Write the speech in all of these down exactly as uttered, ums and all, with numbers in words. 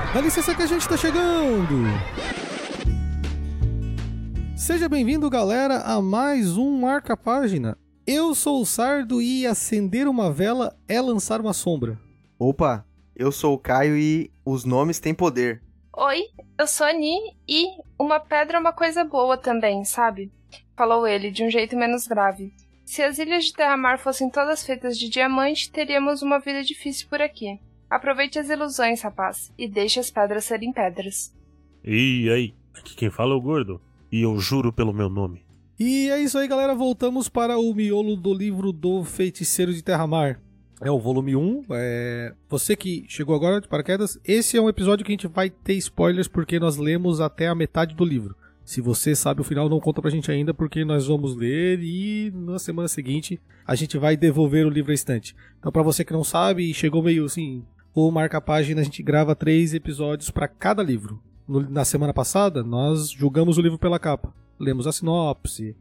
Dá licença que a gente tá chegando! Seja bem-vindo, galera, a mais um Marca Página. Eu sou o Sardo e acender uma vela é lançar uma sombra. Opa, eu sou o Caio e os nomes têm poder. Oi, eu sou a Ni e uma pedra é uma coisa boa também, sabe? Falou ele, de um jeito menos grave. Se as ilhas de Terra-Mar fossem todas feitas de diamante, teríamos uma vida difícil por aqui. Aproveite as ilusões, rapaz, e deixe as pedras serem pedras. E aí, aqui quem fala é o Gordo, e eu juro pelo meu nome. E é isso aí, galera, voltamos para o miolo do livro do Feiticeiro de Terra-Mar. É o volume um, é... você que chegou agora de paraquedas, esse é um episódio que a gente vai ter spoilers porque nós lemos até a metade do livro. Se você sabe o final, não conta pra gente ainda, porque nós vamos ler e na semana seguinte a gente vai devolver o livro à estante. Então, pra você que não sabe e chegou meio assim, o Marca Página, a gente grava três episódios pra cada livro. No, na semana passada, nós julgamos o livro pela capa, lemos a sinopse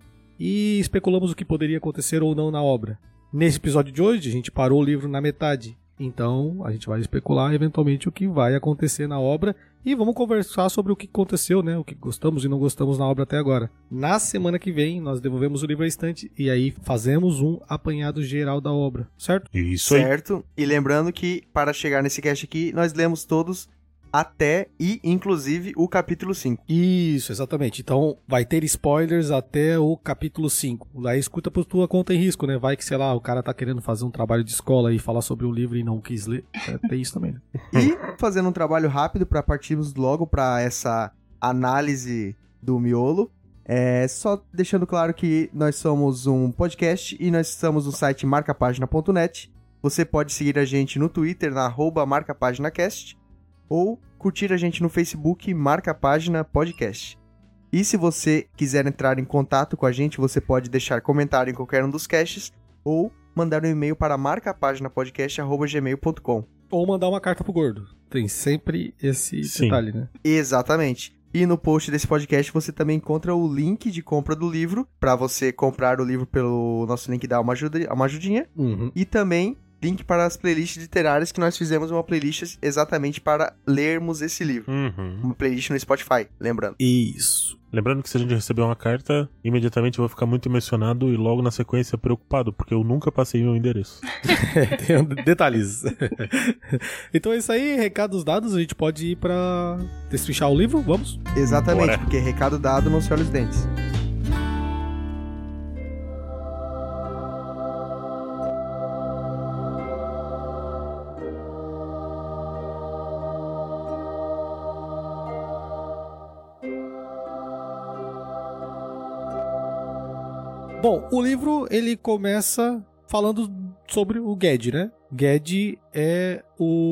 e especulamos o que poderia acontecer ou não na obra. Nesse episódio de hoje, a gente parou o livro na metade. Então, a gente vai especular eventualmente o que vai acontecer na obra e vamos conversar sobre o que aconteceu, né? O que gostamos e não gostamos na obra até agora. Na semana que vem, nós devolvemos o livro à estante e aí fazemos um apanhado geral da obra, certo? Isso aí. Certo. E lembrando que, para chegar nesse cast aqui, nós lemos todos até e, inclusive, o capítulo cinco. Isso, exatamente. Então, vai ter spoilers até o capítulo cinco. Daí escuta por tua conta em risco, né? Vai que, sei lá, o cara tá querendo fazer um trabalho de escola e falar sobre o livro e não quis ler. É, tem isso também, né? E, fazendo um trabalho rápido para partirmos logo para essa análise do miolo, é só deixando claro que nós somos um podcast e nós estamos no site marcapagina ponto net. Você pode seguir a gente no Twitter, na arroba marcapaginacast, ou curtir a gente no Facebook, Marca Página Podcast. E se você quiser entrar em contato com a gente, você pode deixar comentário em qualquer um dos casts ou mandar um e-mail para marcapaginapodcast arroba gmail ponto com. Ou mandar uma carta pro Gordo. Tem sempre esse Sim. detalhe, né? Exatamente. E no post desse podcast você também encontra o link de compra do livro, para você comprar o livro pelo nosso link dar uma, ajuda, uma ajudinha. Uhum. E também link para as playlists literárias, que nós fizemos uma playlist exatamente para lermos esse livro. Uhum. Uma playlist no Spotify, lembrando. Isso. Lembrando que se a gente receber uma carta, imediatamente eu vou ficar muito emocionado e logo na sequência preocupado, porque eu nunca passei meu endereço. Tem detalhes. Então é isso aí, recados dados, a gente pode ir pra destrinchar o livro, vamos? Exatamente, Bora. porque recado dado não se olha os dentes. Bom, o livro ele começa falando sobre o Ged, né? Ged é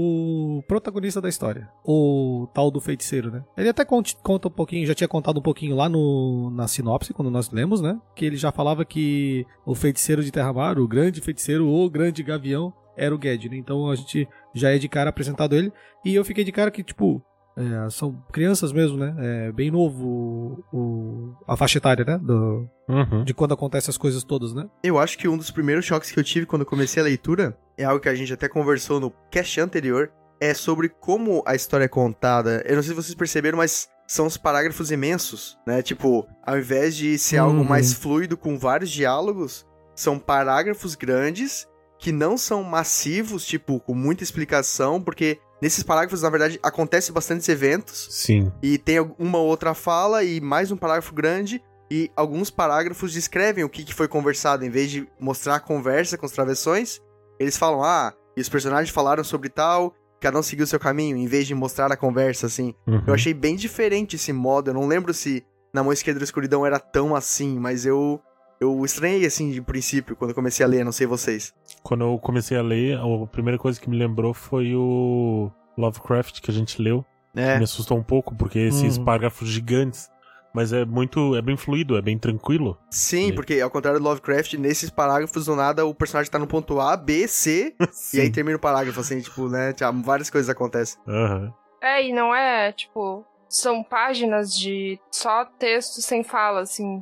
o protagonista da história, o tal do feiticeiro, né? Ele até conta um pouquinho, já tinha contado um pouquinho lá no, na sinopse, quando nós lemos, né? Que ele já falava que o feiticeiro de Terra-Mar, o grande feiticeiro, o grande gavião, era o Ged, né? Então a gente já é de cara apresentado ele, e eu fiquei de cara que, tipo, É, são crianças mesmo, né? É bem novo o, o, a faixa etária, né? Do, Uhum. de quando acontecem as coisas todas, né? Eu acho que um dos primeiros choques que eu tive quando eu comecei a leitura, é algo que a gente até conversou no cast anterior, é sobre como a história é contada. Eu não sei se vocês perceberam, mas são os parágrafos imensos, né? Tipo, ao invés de ser Uhum. algo mais fluido com vários diálogos, são parágrafos grandes que não são massivos, tipo, com muita explicação, porque nesses parágrafos, na verdade, acontecem bastantes eventos. Sim. E tem uma outra fala e mais um parágrafo grande. E alguns parágrafos descrevem o que que foi conversado. Em vez de mostrar a conversa com os travessões, eles falam, ah, e os personagens falaram sobre tal, cada um seguiu seu caminho, em vez de mostrar a conversa, assim. Uhum. Eu achei bem diferente esse modo. Eu não lembro se Na Mão Esquerda da Escuridão era tão assim, mas eu... Eu estranhei, assim, de princípio, quando eu comecei a ler, não sei vocês. Quando eu comecei a ler, a primeira coisa que me lembrou foi o Lovecraft que a gente leu. É. Me assustou um pouco, porque esses Uhum. parágrafos gigantes. Mas é muito, é bem fluido, é bem tranquilo. Sim, É. porque ao contrário do Lovecraft, nesses parágrafos do nada o personagem tá no ponto A, B, C, e aí termina o parágrafo, assim, tipo, né, tipo, várias coisas acontecem. Aham. É, e não é, tipo, são páginas de só texto sem fala, assim.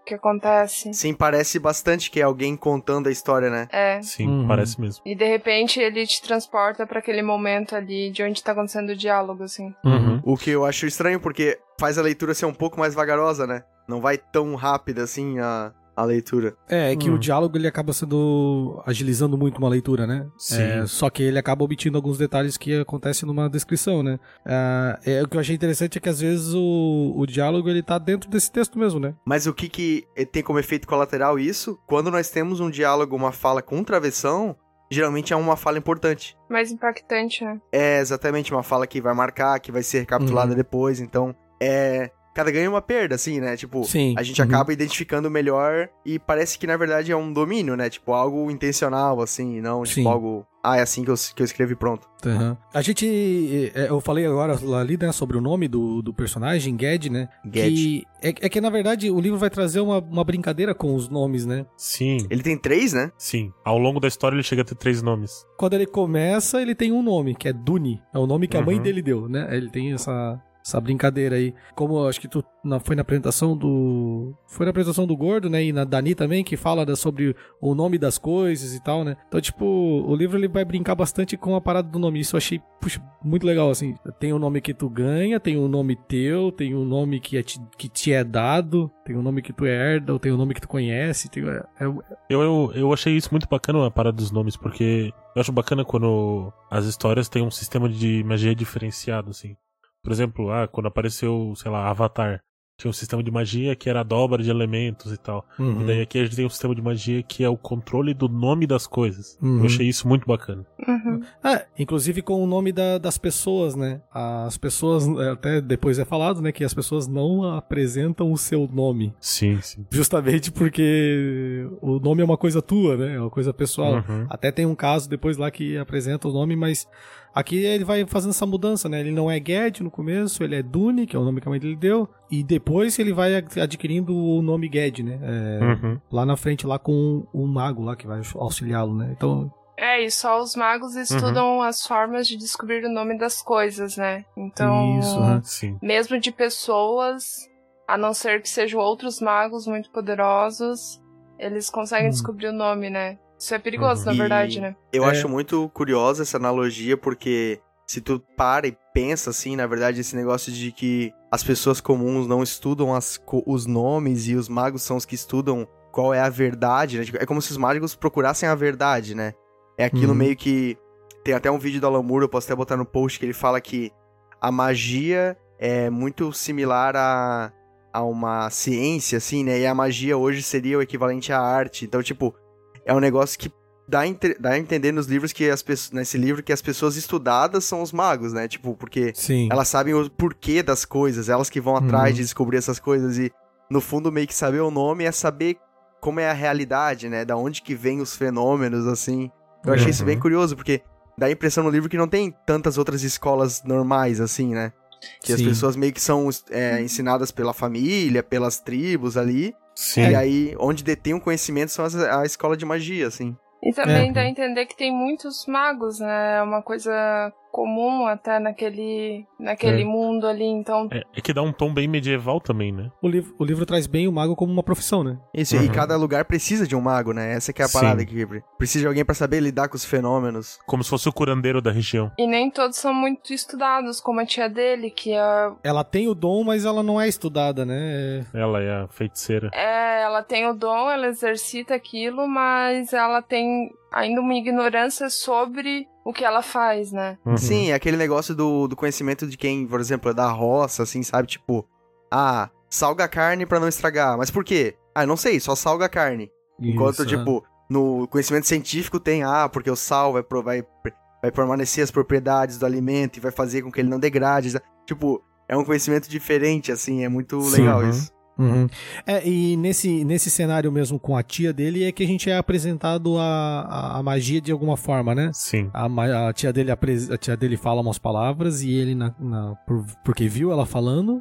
que acontece. Sim, parece bastante que é alguém contando a história, né? É. Sim, Uhum. parece mesmo. E de repente ele te transporta pra aquele momento ali de onde tá acontecendo o diálogo, assim. Uhum. O que eu acho estranho, porque faz a leitura ser um pouco mais vagarosa, né? Não vai tão rápida assim a, a leitura. É, é que Hum. o diálogo ele acaba sendo agilizando muito uma leitura, né? Sim. É, só que ele acaba omitindo alguns detalhes que acontecem numa descrição, né? Ah, é, o que eu achei interessante é que às vezes o, o diálogo ele tá dentro desse texto mesmo, né? Mas o que, que tem como efeito colateral isso? Quando nós temos um diálogo, uma fala com travessão, geralmente é uma fala importante. Mais impactante, né? É exatamente uma fala que vai marcar, que vai ser recapitulada Uhum. depois. Então, é... cada ganho é uma perda, assim, né? Tipo, Sim. a gente Uhum. acaba identificando melhor e parece que, na verdade, é um domínio, né? Tipo, algo intencional, assim, e não, Sim. tipo, algo... Ah, é assim que eu, que eu escrevi, pronto. Uhum. A gente, é, eu falei agora ali, né, sobre o nome do, do personagem, Ged, né? Ged. Que é, é que, na verdade, o livro vai trazer uma, uma brincadeira com os nomes, né? Sim, Ele tem três, né? sim. Ao longo da história ele chega a ter três nomes. Quando ele começa, ele tem um nome, que é Duni. É o nome que a mãe Uhum. dele deu, né? Ele tem essa... Essa brincadeira aí. Como eu acho que tu na, foi na apresentação do. Foi na apresentação do Gordo, né? E na Dani também, que fala da, sobre o nome das coisas e tal, né? Então, tipo, o livro ele vai brincar bastante com a parada do nome. Isso eu achei, puxa, muito legal, assim. Tem o nome que tu ganha, tem o nome teu, tem o nome que, é te, que te é dado, tem o nome que tu herda, ou tem o nome que tu conhece. Tem, é, é, Eu, eu, eu achei isso muito bacana, a parada dos nomes, porque eu acho bacana quando as histórias têm um sistema de magia diferenciado, assim. Por exemplo, ah, quando apareceu, sei lá, Avatar, tinha um sistema de magia que era a dobra de elementos e tal. uhum. E daí aqui a gente tem um sistema de magia que é o controle do nome das coisas. Uhum. Eu achei isso muito bacana. Uhum. Ah, inclusive com o nome da- das pessoas, né? As pessoas, até depois é falado, né? Que as pessoas não apresentam o seu nome. Sim, sim. Justamente porque o nome é uma coisa tua, né? É uma coisa pessoal. Uhum. Até tem um caso depois lá que apresenta o nome, mas aqui ele vai fazendo essa mudança, né? Ele não é Ged no começo, ele é Duni, que é o nome que a mãe dele deu, e depois ele vai adquirindo o nome Ged, né? É, Uhum. lá na frente, lá com um mago lá que vai auxiliá-lo, né? Então, É, e só os magos estudam as formas de descobrir o nome das coisas, né? Então, isso, né? Sim. mesmo de pessoas, a não ser que sejam outros magos muito poderosos, eles conseguem Hum. descobrir o nome, né? Isso é perigoso, Uhum. na E verdade, né? Eu É. acho muito curiosa essa analogia, porque se tu para e pensa, assim, na verdade, esse negócio de que as pessoas comuns não estudam as, co- os nomes e os magos são os que estudam qual é a verdade, né? Tipo, é como se os magos procurassem a verdade, né? É aquilo Uhum. meio que... Tem até um vídeo do Alan Moore, eu posso até botar no post, que ele fala que a magia é muito similar a, a uma ciência, assim, né? E a magia hoje seria o equivalente à arte. Então, tipo, é um negócio que dá a, entre- dá a entender nos livros que as pessoas, nesse livro que as pessoas estudadas são os magos, né? Tipo, porque sim. elas sabem o porquê das coisas, elas que vão atrás Uhum. de descobrir essas coisas e no fundo meio que saber o nome é saber como é a realidade, né? Da onde que vem os fenômenos, assim. Eu achei isso Uhum. bem curioso, porque dá a impressão no livro que não tem tantas outras escolas normais, assim, né? Que as Sim. pessoas meio que são é, ensinadas pela família, pelas tribos ali, Sim. e aí onde detém o conhecimento são as, a escola de magia, assim. E também É. dá a entender que tem muitos magos, né? É uma coisa comum até naquele, naquele É. mundo ali, então... É, é que dá um tom bem medieval também, né? O livro, o livro traz bem o mago como uma profissão, né? Isso, Uhum. e cada lugar precisa de um mago, né? Essa que é a Sim. parada aqui. Precisa de alguém pra saber lidar com os fenômenos. Como se fosse o curandeiro da região. E nem todos são muito estudados, como a tia dele, que é, Ela tem o dom, mas ela não é estudada, né? Ela é a feiticeira. é, ela tem o dom, ela exercita aquilo, mas ela tem ainda uma ignorância sobre o que ela faz, né? Uhum. Sim, é aquele negócio do, do conhecimento de quem, por exemplo, é da roça, assim, sabe? Tipo, ah, salga a carne pra não estragar. Mas por quê? Ah, eu não sei, só salga a carne. Enquanto, Isso, tipo, no conhecimento científico tem, ah, porque o sal vai, pro- vai, vai permanecer as propriedades do alimento e vai fazer com que ele não degrade. Tipo, é um conhecimento diferente, assim, é muito Sim, legal uhum. isso. Uhum. É, e nesse, nesse cenário mesmo com a tia dele é que a gente é apresentado a, a, a magia de alguma forma, né? Sim. A, ma- a tia dele apres- a tia dele fala umas palavras e ele, na, na- por- porque viu ela falando, né?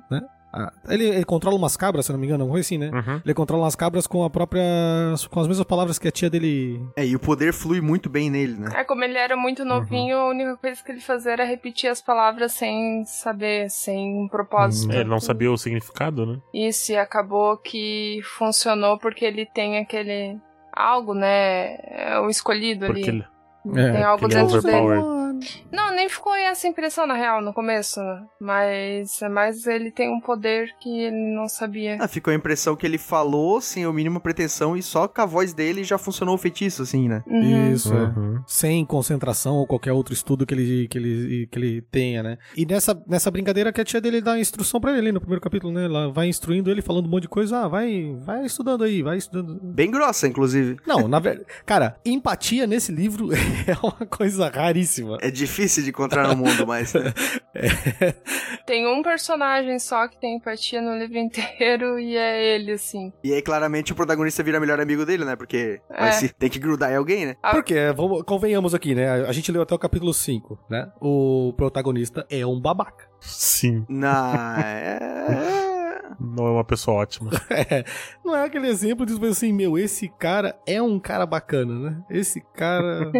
a ele, ele controla umas cabras, se não me engano, não foi assim, né? Uhum. Ele controla umas cabras com a própria... com as mesmas palavras que a tia dele... É, e o poder flui muito bem nele, né? É, como ele era muito novinho, uhum. a única coisa que ele fazia era repetir as palavras sem saber, sem um propósito. Hum. É, ele não sabia o significado, né? Isso, e acabou que funcionou porque ele tem aquele... algo, né? É o escolhido porque ali. Ele... É, tem algo ele é dentro dele. Overpowered. Não, nem ficou essa impressão na real no começo, mas, mas ele tem um poder que ele não sabia. Ah, ficou a impressão que ele falou sem a mínima pretensão e só com a voz dele já funcionou o feitiço, assim, né? Uhum. Isso, Uhum. é. Sem concentração ou qualquer outro estudo que ele, que ele, que ele tenha, né? E nessa, nessa brincadeira que a tia dele dá a instrução pra ele ali no primeiro capítulo, né? Ela vai instruindo ele, falando um monte de coisa. Ah, vai, vai estudando aí, vai estudando. Bem grossa, inclusive. Não, na verdade... Cara, empatia nesse livro é uma coisa raríssima. É difícil de encontrar no mundo, mas... É. Tem um personagem só que tem empatia no livro inteiro e é ele, assim. E aí, claramente, o protagonista vira melhor amigo dele, né? Porque É. vai se, tem que grudar em alguém, né? Porque, vamos, convenhamos aqui, né? A gente leu até o capítulo cinco, né? O protagonista é um babaca. Sim. Na... É... Não é uma pessoa ótima. É, não é aquele exemplo de assim, meu, esse cara é um cara bacana, né? Esse cara...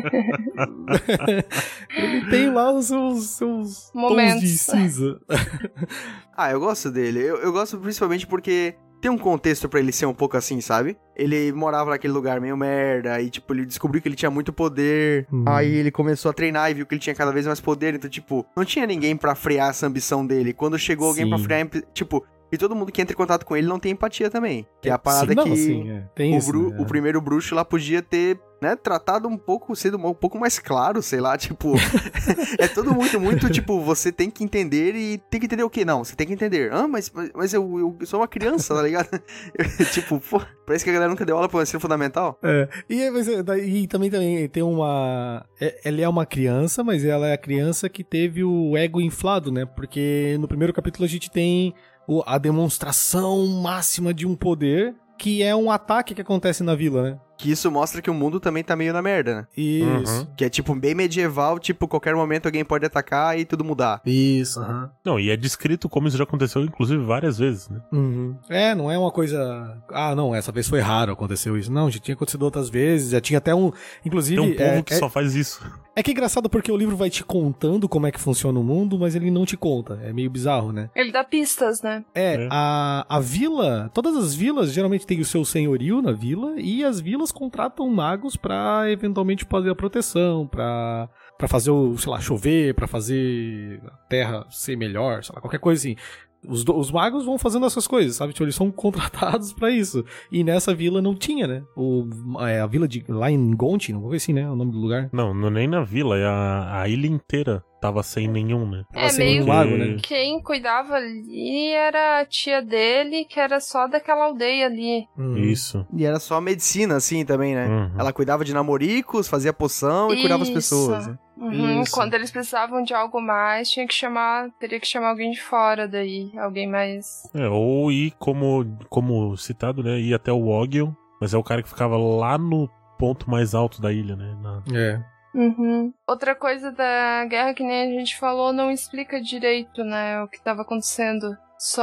Ele tem lá os seus, seus Momentos. tons de cinza. Ah, eu gosto dele. Eu, eu gosto principalmente porque tem um contexto pra ele ser um pouco assim, sabe? Ele morava naquele lugar meio merda, e tipo, ele descobriu que ele tinha muito poder, Hum. aí ele começou a treinar e viu que ele tinha cada vez mais poder, então tipo, não tinha ninguém pra frear essa ambição dele. Quando chegou alguém Sim. pra frear, tipo... E todo mundo que entra em contato com ele não tem empatia também. Que é a parada Sim, não, que sim, é. Tem o, isso, bru- né? o primeiro bruxo lá podia ter, né, tratado um pouco, sendo um pouco mais claro, sei lá, tipo... é tudo muito, muito, tipo, você tem que entender e tem que entender o quê? Não, você tem que entender. Ah, mas, mas, mas eu, eu sou uma criança, tá ligado? Eu, tipo, pô, parece que a galera nunca deu aula pro ensino fundamental. É, e, mas, é, daí- e também, também tem uma... é- ela é uma criança, mas ela é a criança que teve o ego inflado, né? Porque no primeiro capítulo a gente tem o- a demonstração máxima de um poder, que é um ataque que acontece na vila, né? Que isso mostra que o mundo também tá meio na merda, né? Isso. Que é tipo bem medieval, tipo, qualquer momento alguém pode atacar e tudo mudar. Isso, aham. Não, e é descrito como isso já aconteceu, inclusive, várias vezes, né? Uhum. É, não é uma coisa... Ah, não, essa vez foi raro, aconteceu isso. Não, já tinha acontecido outras vezes, já tinha até um... Inclusive... Tem um povo é, que é, só faz isso. é que é engraçado porque o livro vai te contando como é que funciona o mundo, mas ele não te conta. É meio bizarro, né? Ele dá pistas, né? É, É. A, a vila... Todas as vilas geralmente tem o seu senhorio na vila, e as vilas contratam magos pra eventualmente fazer a proteção, pra... Pra fazer o, sei lá, chover, pra fazer a terra ser melhor, sei lá, qualquer coisa assim. Os, do- os magos vão fazendo essas coisas, sabe? Tipo, eles são contratados pra isso. E nessa vila não tinha, né? O, é, a vila de... Lá em Gonti, não vou ver assim, né? O nome do lugar. Não, não nem na vila, é a, a ilha inteira tava sem nenhum, né? Tava É, sem meio um mago, né? Quem cuidava ali era a tia dele, que era só daquela aldeia ali. Hum. Isso. E era só medicina, assim, também, né? Uhum. Ela cuidava de namoricos, fazia poção e curava as Isso. pessoas. Né? Uhum, Isso. quando eles precisavam de algo mais, tinha que chamar, teria que chamar alguém de fora daí, alguém mais... É, ou ir, como, como citado, né? Ir até o Ogiel, mas é o cara que ficava lá no ponto mais alto da ilha, né? Na... É. Uhum. Outra coisa da guerra que nem a gente falou, não explica direito, né, o que estava acontecendo.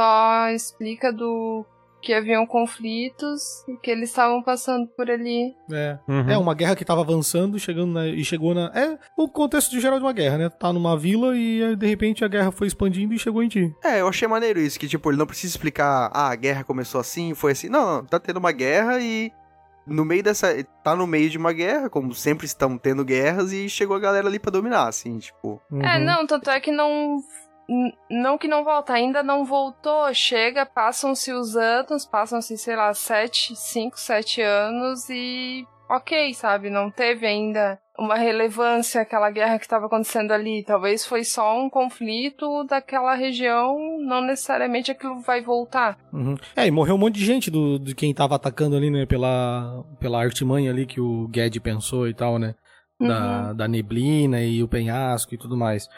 Só explica do que haviam conflitos e que eles estavam passando por ali. É. Uhum. É uma guerra que tava avançando, chegando na, e chegou na... É o contexto de geral de uma guerra, né? Tá numa vila e aí, de repente a guerra foi expandindo e chegou em ti. É, eu achei maneiro isso, que tipo, ele não precisa explicar, ah, a guerra começou assim, foi assim. Não, não, tá tendo uma guerra e no meio dessa... Tá no meio de uma guerra, como sempre estão tendo guerras, e chegou a galera ali pra dominar, assim, tipo... É, Uhum. não, tanto é que não... n- Não que não volta, ainda não voltou. Chega, passam-se os anos, passam-se, sei lá, sete, cinco, sete anos e... Ok, sabe? Não teve ainda uma relevância aquela guerra que estava acontecendo ali. Talvez foi só um conflito daquela região, não necessariamente aquilo vai voltar. Uhum. É, e morreu um monte de gente do, de quem tava atacando ali, né? Pela, pela artimanha ali que o Ged pensou e tal, né? Da, Uhum. da neblina e o penhasco e tudo mais.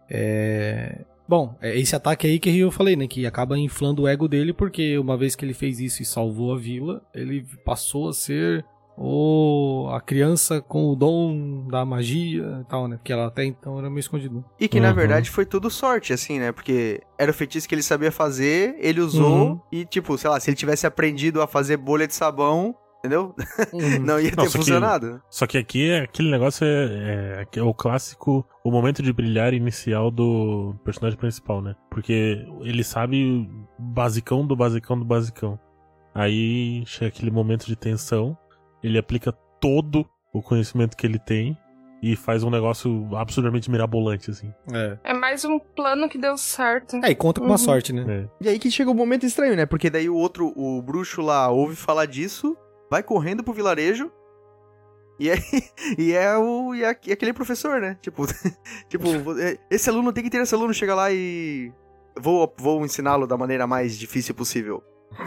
É... Bom, é esse ataque aí que eu falei, né? Que acaba inflando o ego dele, porque uma vez que ele fez isso e salvou a vila, ele passou a ser ou a criança com o dom da magia e tal, né? Porque ela até então era meio escondida. E que, Uhum. na verdade, foi tudo sorte, assim, né? Porque era o feitiço que ele sabia fazer, ele usou, Uhum. e, tipo, sei lá, se ele tivesse aprendido a fazer bolha de sabão, entendeu? Uhum. Não ia ter Nossa, que- funcionado. Só que aqui é aquele negócio é, é, é o clássico, o momento de brilhar inicial do personagem principal, né? Porque ele sabe basicão do basicão do basicão. Aí chega aquele momento de tensão, ele aplica todo o conhecimento que ele tem e faz um negócio absurdamente mirabolante, assim. É. É mais um plano que deu certo. É, e conta com uma Uhum. sorte, né? É. E aí que chega o momento estranho, né? Porque daí o outro, o bruxo lá, ouve falar disso, vai correndo pro vilarejo, e é, e é, o, e é aquele professor, né? Tipo, tipo, esse aluno tem que ter esse aluno, chega lá e... Vou, vou ensiná-lo da maneira mais difícil possível.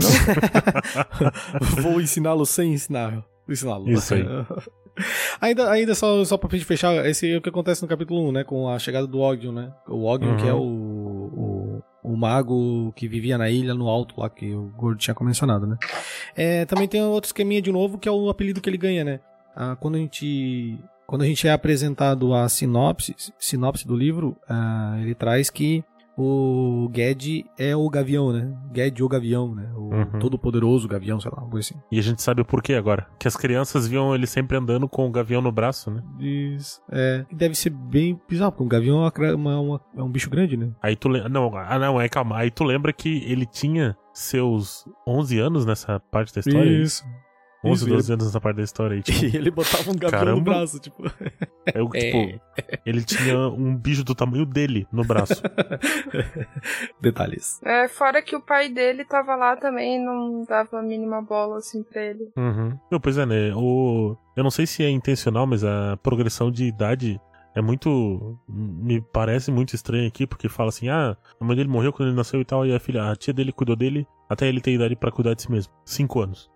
Vou ensiná-lo sem ensinar. Ensiná-lo. Isso aí. ainda, ainda só, só pra gente fechar, esse é o que acontece no capítulo um, né? Com a chegada do Ogden, né? O Ogden, Uhum. que é o, o, o mago que vivia na ilha, no alto lá, que o Gordo tinha mencionado, né? É, também tem outro esqueminha de novo, que é o apelido que ele ganha, né? Ah, quando a gente... Quando a gente é apresentado a sinopse, sinopse do livro, ah, ele traz que o Ged é o Gavião, né? Ged o Gavião, né? O Uhum. todo-poderoso Gavião, sei lá, uma coisa assim. E a gente sabe o porquê agora. Que as crianças viam ele sempre andando com o gavião no braço, né? Isso. É. Deve ser bem bizarro, porque um gavião é, uma cra- uma- uma- é um bicho grande, né? Aí tu lembra. Não, ah, não, é calma. Aí tu lembra que ele tinha seus onze anos nessa parte da história? Isso. onze, Isso, doze anos nessa parte da história aí, tipo. E ele botava um gavião Caramba. no braço, tipo. É o que, tipo, ele tinha um bicho do tamanho dele no braço. Detalhes. É, fora que o pai dele tava lá também, não dava a mínima bola assim pra ele. Uhum. Não, pois é, né? O... Eu não sei se é intencional, mas a progressão de idade é muito. Me parece muito estranho aqui, porque fala assim: ah, a mãe dele morreu quando ele nasceu e tal, e a filha, a tia dele cuidou dele até ele ter idade pra cuidar de si mesmo. Cinco anos.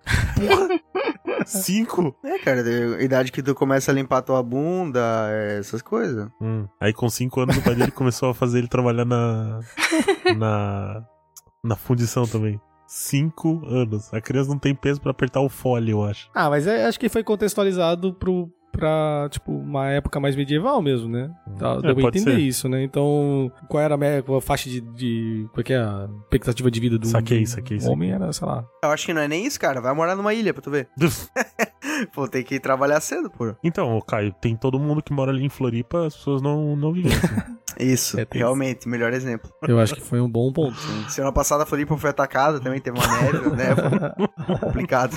Cinco? É, cara, a idade que tu começa a limpar tua bunda, essas coisas. Hum. Aí com cinco anos o pai dele começou a fazer ele trabalhar na. na. na fundição também. Cinco anos. A criança não tem peso pra apertar o fole, eu acho. Ah, mas é, acho que foi contextualizado pro, pra, tipo, uma época mais medieval mesmo, né? Tá, É, deu pra pode entender ser. isso, né? Então, qual era a, me- a faixa de, de... Qual é que é a expectativa de vida do, Saquei, do saquei, homem? Era, sei lá... Eu acho que não é nem isso, cara. Vai morar numa ilha pra tu ver. Pô, tem que ir trabalhar cedo, pô. Então, ô, Caio, tem todo mundo que mora ali em Floripa, as pessoas não, não vivem assim. Isso, É, tem realmente, melhor exemplo. Eu acho que foi um bom ponto. Semana passada a Floripa foi atacada, também teve uma neve, né? Foi complicado.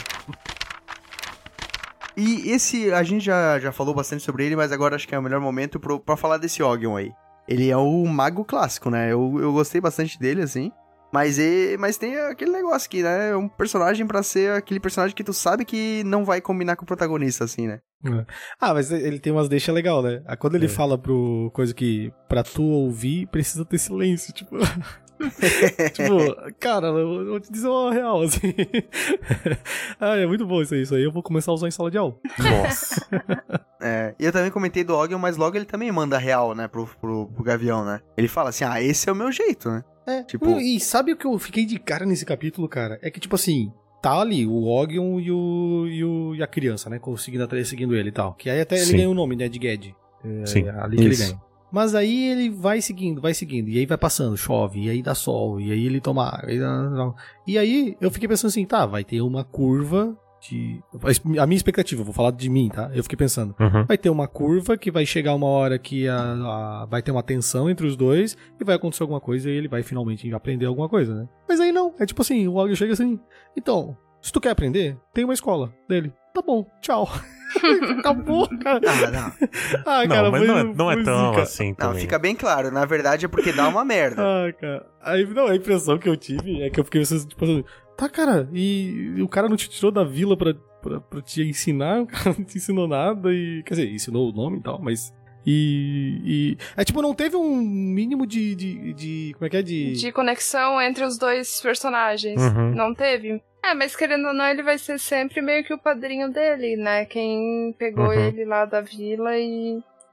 E esse, a gente já, já falou bastante sobre ele, mas agora acho que é o melhor momento pro, pra falar desse Ogden aí. Ele é o mago clássico, né? Eu, eu gostei bastante dele, assim. Mas, e, mas tem aquele negócio aqui, né? É um personagem pra ser aquele personagem que tu sabe que não vai combinar com o protagonista, assim, né? Ah, mas ele tem umas deixas legal, né? Ah, quando ele É. fala pro coisa que pra tu ouvir, precisa ter silêncio, tipo... tipo, cara, eu vou te dizer uma real, assim. Ah, é muito bom isso aí, isso aí. Eu vou começar a usar em sala de aula. Nossa. É, e eu também comentei do Ogden, mas logo ele também manda real, né, pro, pro, pro Gavião, né? Ele fala assim, ah, esse é o meu jeito, né? É, Tipo- e sabe o que eu fiquei de cara nesse capítulo, cara? É que, tipo assim, tá ali o Ogden e, o, e, o, e a criança, né? Conseguindo atrás, seguindo ele e tal. Que aí até ele Sim. ganha o nome, né? De Ged. É, Sim, é ali que isso. ele ganha. Mas aí ele vai seguindo, vai seguindo. E aí vai passando, chove, e aí dá sol, e aí ele toma água. E, dá- e aí eu fiquei pensando assim, tá, vai ter uma curva de... A minha expectativa, vou falar de mim, tá? Eu fiquei pensando, Uhum. vai ter uma curva que vai chegar uma hora que a, a- vai ter uma tensão entre os dois e vai acontecer alguma coisa e ele vai finalmente aprender alguma coisa, né? Mas aí não, é tipo assim, o Ogden chega assim, então, se tu quer aprender, tem uma escola dele. Tá bom, tchau. Acabou, cara. Ah, não. Ah, Não, cara, mas foi- não é, não é foi tão zica. assim Não, também. fica bem claro, na verdade é porque dá uma merda. Ah, cara. Aí, não, a impressão que eu tive é que eu fiquei assim, tipo assim, tá, cara, e, e o cara não te tirou da vila pra, pra, pra te ensinar, o cara não te ensinou nada e, quer dizer, ensinou o nome e tal, mas... E, e... É tipo, não teve um mínimo de... de, de como é que é? De... De conexão entre os dois personagens. Uhum. Não teve? É, mas querendo ou não, ele vai ser sempre meio que o padrinho dele, né? Quem pegou Uhum. ele lá da vila e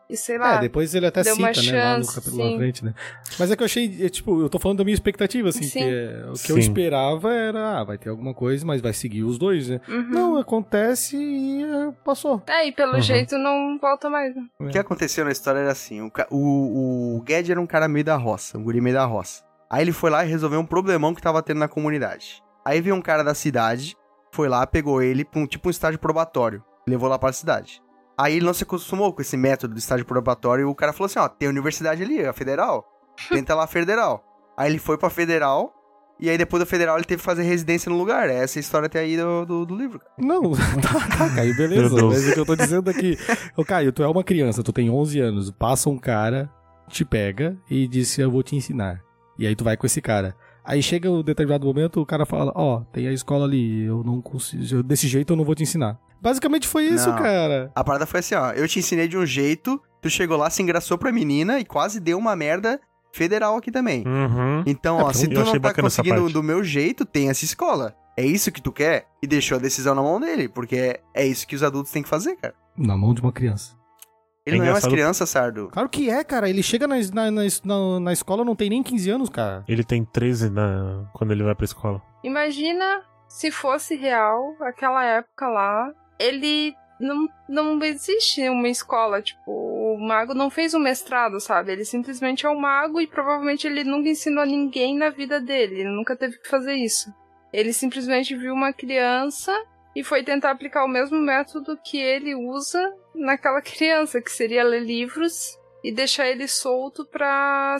e sei lá. É, depois ele até deu cita, uma né, lá no chance, capítulo sim. na frente, né? Mas é que eu achei, é, tipo, eu tô falando da minha expectativa, assim, Sim. que é, o que Sim. eu esperava era, ah, vai ter alguma coisa, mas vai seguir os dois, né? Uhum. Não, acontece e é, passou. É, e pelo Uhum. jeito não volta mais. Né? O que aconteceu na história era assim, o, ca- o, o Ged era um cara meio da roça, um guri meio da roça. Aí ele foi lá e resolveu um problemão que tava tendo na comunidade. Aí veio um cara da cidade, foi lá, pegou ele pra um tipo um estágio probatório, levou lá pra cidade. Aí ele não se acostumou com esse método do estágio probatório e o cara falou assim, ó, tem universidade ali, a federal, tenta lá a federal. Aí ele foi pra federal, e aí depois da federal ele teve que fazer residência no lugar. Essa é a história até aí do, do, do livro. Cara. Não, tá, tá, Caio, beleza. Meu Deus. Mas o que eu tô dizendo aqui... Ô, Caio, tu é uma criança, tu tem onze anos, passa um cara, te pega e diz que eu vou te ensinar. E aí tu vai com esse cara. Aí chega um determinado momento, o cara fala, ó, oh, tem a escola ali, eu não consigo, desse jeito eu não vou te ensinar. Basicamente foi isso, Não. cara. A parada foi assim, ó, eu te ensinei de um jeito, tu chegou lá, se engraçou pra menina e quase deu uma merda federal aqui também. Uhum. Então, É, ó, se eu tu achei não tá bacana essa conseguindo parte. do meu jeito, tem essa escola. É isso que tu quer? E deixou a decisão na mão dele, porque é, é isso que os adultos têm que fazer, cara. Na mão de uma criança. Ele É não é mais engraçado- criança, Sardo. Claro que é, cara. Ele chega na, na, na, na, na escola, não tem nem quinze anos, cara. Ele tem treze na... quando ele vai pra escola. Imagina se fosse real, aquela época lá, ele não, não existe uma escola, tipo, o mago não fez um mestrado, sabe? Ele simplesmente é um mago e provavelmente ele nunca ensinou a ninguém na vida dele, ele nunca teve que fazer isso. Ele simplesmente viu uma criança e foi tentar aplicar o mesmo método que ele usa naquela criança, que seria ler livros e deixar ele solto pra,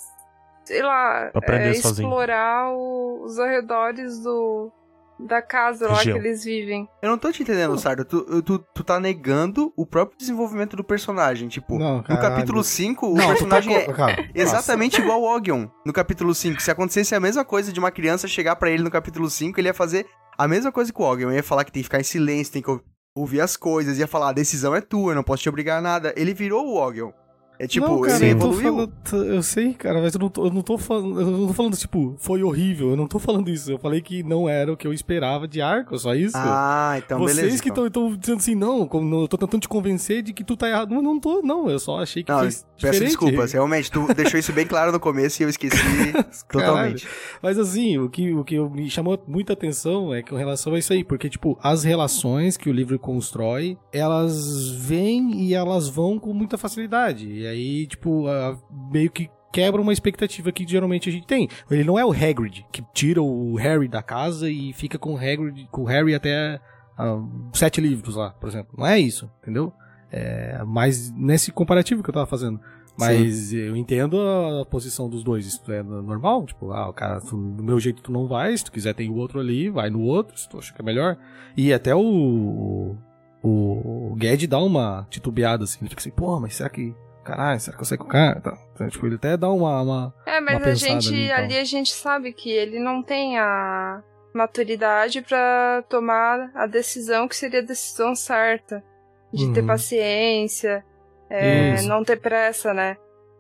sei lá, Aprender é, sozinho. explorar o- os arredores do, da casa lá Região. que eles vivem. Eu não tô te entendendo, Sardo. Tu, tu, tu tá negando o próprio desenvolvimento do personagem. Tipo, Não, no caralho. capítulo cinco, o Não, tu tá personagem é co- cara, exatamente igual ao Ogion no capítulo cinco. Se acontecesse a mesma coisa de uma criança chegar pra ele no capítulo cinco, ele ia fazer a mesma coisa que o Ogion. Ele ia falar que tem que ficar em silêncio, tem que ou- ouvir as coisas, ia falar, a decisão é tua, eu não posso te obrigar a nada. Ele virou o Ogion. É tipo, não, cara, ele eu tô evoluiu. falando, eu sei, cara, mas eu não tô, eu não tô falando, eu não tô falando, tipo, foi horrível, eu não tô falando isso, eu falei que não era o que eu esperava de Arco, só isso. Ah, então Vocês beleza. que então. estão dizendo assim, não, como, não, eu tô tentando te convencer de que tu tá errado. Não, não tô, não, eu só achei que Não, foi peço diferente. desculpas, realmente, tu deixou isso bem claro no começo e eu esqueci totalmente. Mas assim, o que, o que me chamou muita atenção é com relação a isso aí, porque, tipo, as relações que o livro constrói, elas vêm e elas vão com muita facilidade. E aí, tipo, a- meio que quebra uma expectativa que geralmente a gente tem. Ele não é o Hagrid, que tira o Harry da casa e fica com o, Hagrid, com o Harry até ah, sete livros lá, por exemplo. Não é isso, entendeu? É, mas nesse comparativo que eu tava fazendo. Mas eu entendo a posição dos dois, isso é normal, tipo, ah, o cara, tu, do meu jeito tu não vai, se tu quiser tem o outro ali, vai no outro, se tu acha que é melhor. E até o o, o Ged dá uma titubeada assim, ele fica assim, pô, mas será que, caralho, será que eu saio com o cara? Tá. Então, tipo, ele até dá uma... uma É, mas uma a pensada gente, ali, ali, então. a gente sabe que ele não tem a maturidade pra tomar a decisão que seria a decisão certa. De ter Uhum. paciência, é, Isso. não ter pressa, né?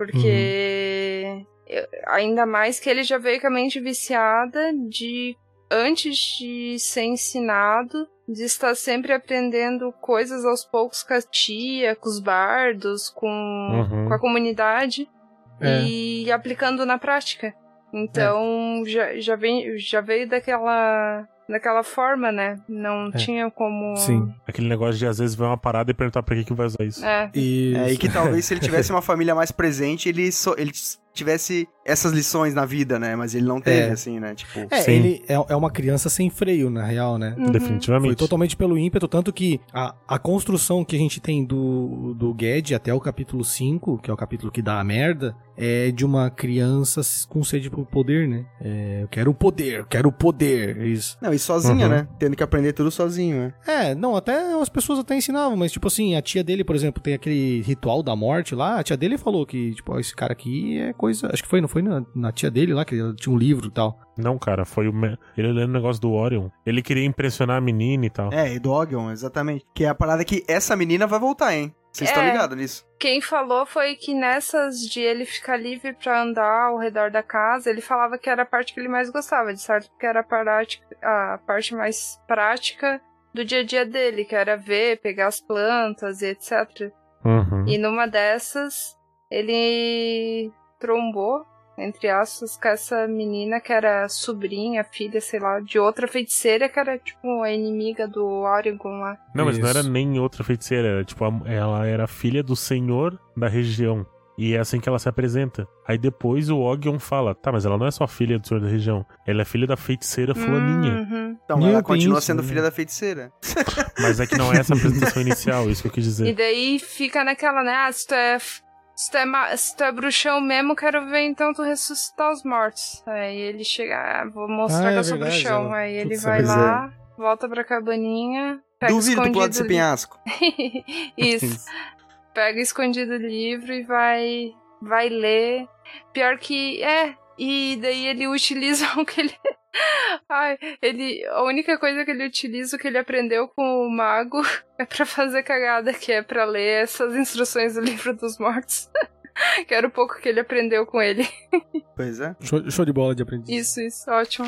Porque eu- ainda mais que ele já veio com a mente viciada de, antes de ser ensinado, de estar sempre aprendendo coisas aos poucos com a tia, com os bardos, com, Uhum. com a comunidade É. e aplicando na prática. Então já, já, vem, já veio daquela, daquela forma, né? Não É. tinha como. Sim. Aquele negócio de às vezes ver uma parada e perguntar pra que que vai usar isso. É. Isso. É, e que talvez se ele tivesse uma família mais presente, ele, so- ele tivesse essas lições na vida, né? Mas ele não teve, É. assim, né? Tipo, É, Sim. ele é, é uma criança sem freio, na real, né? Uhum. Foi Definitivamente. totalmente pelo ímpeto, tanto que a, a construção que a gente tem do, do Ged até o capítulo cinco, que é o capítulo que dá a merda, é de uma criança com sede por poder, né? É, eu quero o poder, eu quero o poder, isso. não, e sozinha, Uhum. né? Tendo que aprender tudo sozinho, né? É, não, até as pessoas até ensinavam, mas tipo assim, a tia dele, por exemplo, tem aquele ritual da morte lá, a tia dele falou que, tipo, ó, esse cara aqui é coisa, acho que foi, não foi na, na tia dele lá, que ele tinha um livro e tal. Não, cara, foi o. me- Ele lendo o negócio do Orion. Ele queria impressionar a menina e tal. É, e do Ogion, exatamente. Que é a parada que essa menina vai voltar, hein? Vocês estão É. ligados nisso? Quem falou foi que nessas de ele ficar livre pra andar ao redor da casa, ele falava que era a parte que ele mais gostava, de certo? Porque era a parte, a parte mais prática do dia a dia dele, que era ver, pegar as plantas e etcétera. Uhum. E numa dessas, ele trombou, entre aspas, com essa menina que era sobrinha, filha, sei lá, de outra feiticeira que era, tipo, a inimiga do Oregon lá. Não, mas não Isso. era nem outra feiticeira, era, tipo, a- ela era filha do senhor da região. E é assim que ela se apresenta. Aí depois o Ogion fala, tá, mas ela não é só filha do senhor da região, ela é filha da feiticeira fulaninha. Uhum. Então, Meu, ela tem continua isso, sendo né? filha da feiticeira. Mas é que não é essa a apresentação inicial, isso que eu quis E dizer. daí fica naquela, né? Ah, se tu é, se tu é, ma- se tu é bruxão mesmo, quero ver então tu ressuscitar os mortos. Aí ele chega, ah, vou mostrar Ah, que é eu sou verdade, bruxão. ela- Aí ele Putz, vai pois é. lá, volta pra cabaninha, pega Duvido tu pular escondido desse o penhasco. li- Isso. Pega escondido o livro e vai, vai ler. Pior que, é, e daí ele utiliza o que ele... Ai, ele... A única coisa que ele utiliza, o que ele aprendeu com o mago, é pra fazer cagada, que é pra ler essas instruções do livro dos mortos. Que era o pouco que ele aprendeu com ele. Pois é. Show, show de bola de aprendiz. Isso, isso, ótimo.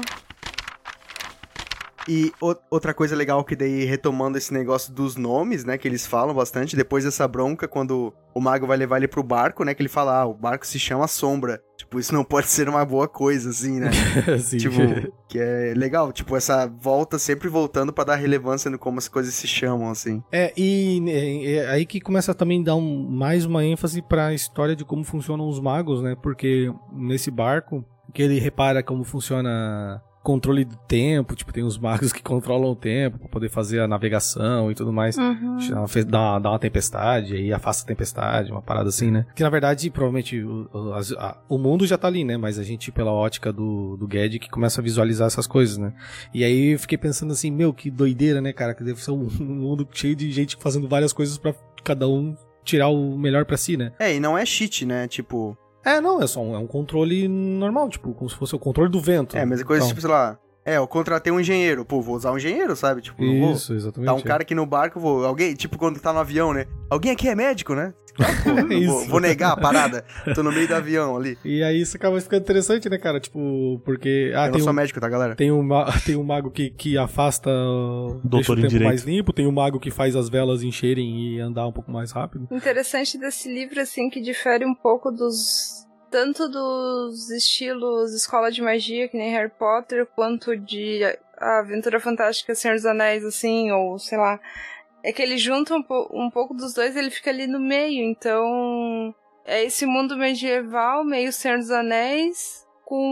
E o- outra coisa legal que daí, retomando esse negócio dos nomes, né, que eles falam bastante, depois dessa bronca, quando o mago vai levar ele pro barco, né, que ele fala, ah, o barco se chama Sombra. Tipo, isso não pode ser uma boa coisa, assim, né? Sim. Tipo, que é legal, tipo, essa volta sempre voltando pra dar relevância no como as coisas se chamam, assim. É, e é, é aí que começa também a dar um, mais uma ênfase pra história de como funcionam os magos, né? Porque nesse barco, que ele repara como funciona controle do tempo, tipo, tem os magos que controlam o tempo pra poder fazer a navegação e tudo mais. Uhum. Dá, dá uma tempestade, aí afasta a tempestade, uma parada assim, né? Que na verdade, provavelmente, o, o, as- a- o mundo já tá ali, né? Mas a gente, pela ótica do, do Ged, que começa a visualizar essas coisas, né? E aí eu fiquei pensando assim, meu, que doideira, né, cara? Que deve ser um, um mundo cheio de gente fazendo várias coisas pra cada um tirar o melhor pra si, né? É, e não é cheat, né, tipo... É, não, é só um, é um controle normal, tipo, como se fosse o controle do vento. É, mas é coisa Então, tipo, sei lá... É, eu contratei um engenheiro, pô, vou usar um engenheiro, sabe? Tipo, não vou... Isso, exatamente. Tá um cara aqui no barco, vou. Alguém, tipo, quando tá no avião, né? Alguém aqui é médico, né? Ah, pô, não vou, Isso. vou negar a parada. Tô no meio do avião ali. E aí isso acaba ficando interessante, né, cara? Tipo, porque... Ah, eu tem não sou um... médico, tá, galera? Tem um, ma- tem um mago que, que afasta, deixa o em tempo direito. mais limpo, tem um mago que faz as velas encherem e andar um pouco mais rápido. Interessante desse livro, assim, que difere um pouco dos... Tanto dos estilos Escola de Magia, que nem Harry Potter, quanto de a Aventura Fantástica Senhor dos Anéis, assim, ou sei lá. É que ele junta um, po- um pouco dos dois e ele fica ali no meio, então... É esse mundo medieval, meio Senhor dos Anéis,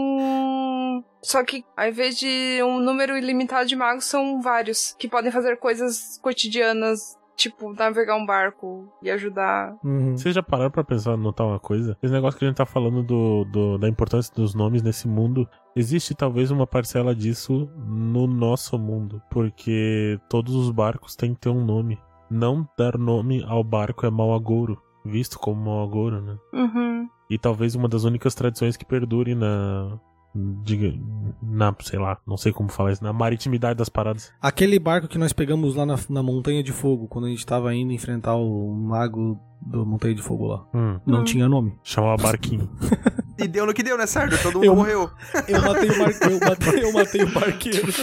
com... Só que, ao invés de um número ilimitado de magos, são vários, que podem fazer coisas cotidianas, tipo, navegar um barco e ajudar. Uhum. Vocês já pararam pra pensar, notar uma coisa? Esse negócio que a gente tá falando do, do- da importância dos nomes nesse mundo, existe talvez uma parcela disso no nosso mundo, porque todos os barcos têm que ter um nome. Não dar nome ao barco é mau agouro, visto como mau agouro, né? Uhum. E talvez uma das únicas tradições que perdure na... Diga, na, sei lá, não sei como falar isso, na maritimidade das paradas. Aquele barco que nós pegamos lá na, na Montanha de Fogo, quando a gente tava indo enfrentar o mago da Montanha de Fogo lá. Hum, Não Hum. tinha nome. chamava barquinho. E deu no que deu, né, certo? Todo mundo Eu- morreu. Eu matei o, mar... eu matei, eu matei o barqueiro.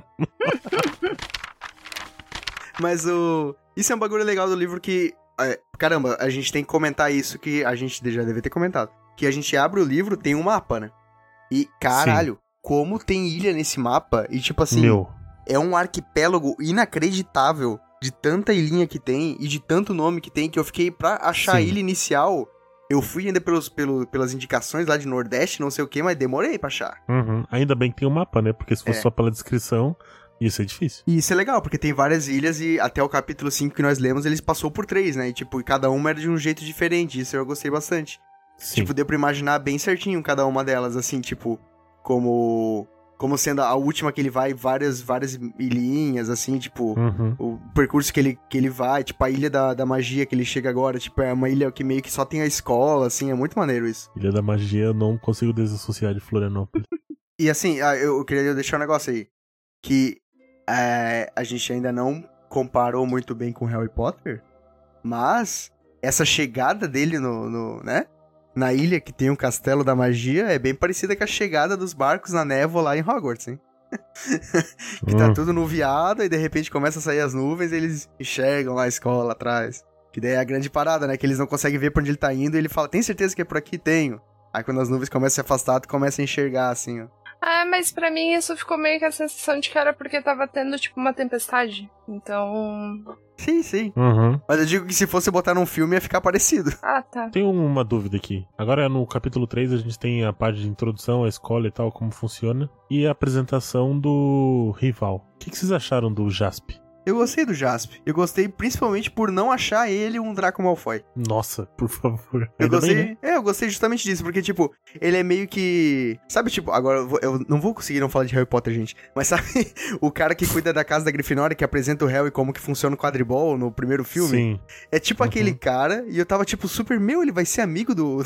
Mas o. Isso é um bagulho legal do livro que. é, caramba, a gente tem que comentar isso que a gente já deve ter comentado. Que a gente abre o livro, tem um mapa, né? E, caralho, como tem ilha nesse mapa. E, tipo assim, Meu, é um arquipélago inacreditável de tanta ilhinha que tem e de tanto nome que tem que eu fiquei pra achar a Sim. ilha inicial. Eu fui ainda pelos, pelo, pelas indicações lá de Nordeste, não sei o que, mas demorei pra achar. uhum. Ainda bem que tem um mapa, né? Porque se fosse É. só pela descrição, ia ser difícil. E isso é legal, porque tem várias ilhas e até o capítulo cinco que nós lemos, eles passou por três, né? E tipo, e cada uma era de um jeito diferente, isso eu gostei bastante. Sim. Tipo, deu pra imaginar bem certinho cada uma delas, assim, tipo, como como sendo a última que ele vai, várias várias ilhinhas, assim, tipo, Uhum. o percurso que ele, que ele vai, tipo, a ilha da, da magia que ele chega agora, tipo, é uma ilha que meio que só tem a escola, assim, é muito maneiro isso. Ilha da Magia eu não consigo desassociar de Florianópolis. E assim, ah, eu eu queria deixar um negócio aí, que é, a gente ainda não comparou muito bem com Harry Potter, mas essa chegada dele no, no, né, na ilha que tem o Castelo da Magia é bem parecida com a chegada dos barcos na névoa lá em Hogwarts, hein? Que tá Hum. tudo nuviado e de repente começa a sair as nuvens e eles enxergam lá a escola atrás. Que daí é a grande parada, né? Que eles não conseguem ver pra onde ele tá indo e ele fala, tem certeza que é por aqui? Tenho. Aí quando as nuvens começam a se afastar, tu começa a enxergar, assim, ó. Ah, mas pra mim isso ficou meio que a sensação de que era porque tava tendo, tipo, uma tempestade. Então... Sim, sim. Uhum. Mas eu digo que se fosse botar num filme ia ficar parecido. Ah, tá. Tenho uma dúvida aqui. Agora no capítulo três a gente tem a parte de introdução à escola e tal, como funciona. E a apresentação do rival. O que, que vocês acharam do Jaspe? Eu gostei do Jaspe. Eu gostei principalmente por não achar ele um Draco Malfoy. Nossa, por favor. Eu Ainda gostei, bem, né? é, eu gostei justamente disso, porque, tipo, ele é meio que... Sabe, tipo, agora eu, vou- eu não vou conseguir não falar de Harry Potter, gente, mas sabe o cara que cuida da casa da Grifinória, que apresenta o Harry como que funciona o quadribol no primeiro filme? Sim. É tipo Uhum. aquele cara, e eu tava tipo, super, meu, ele vai ser amigo do...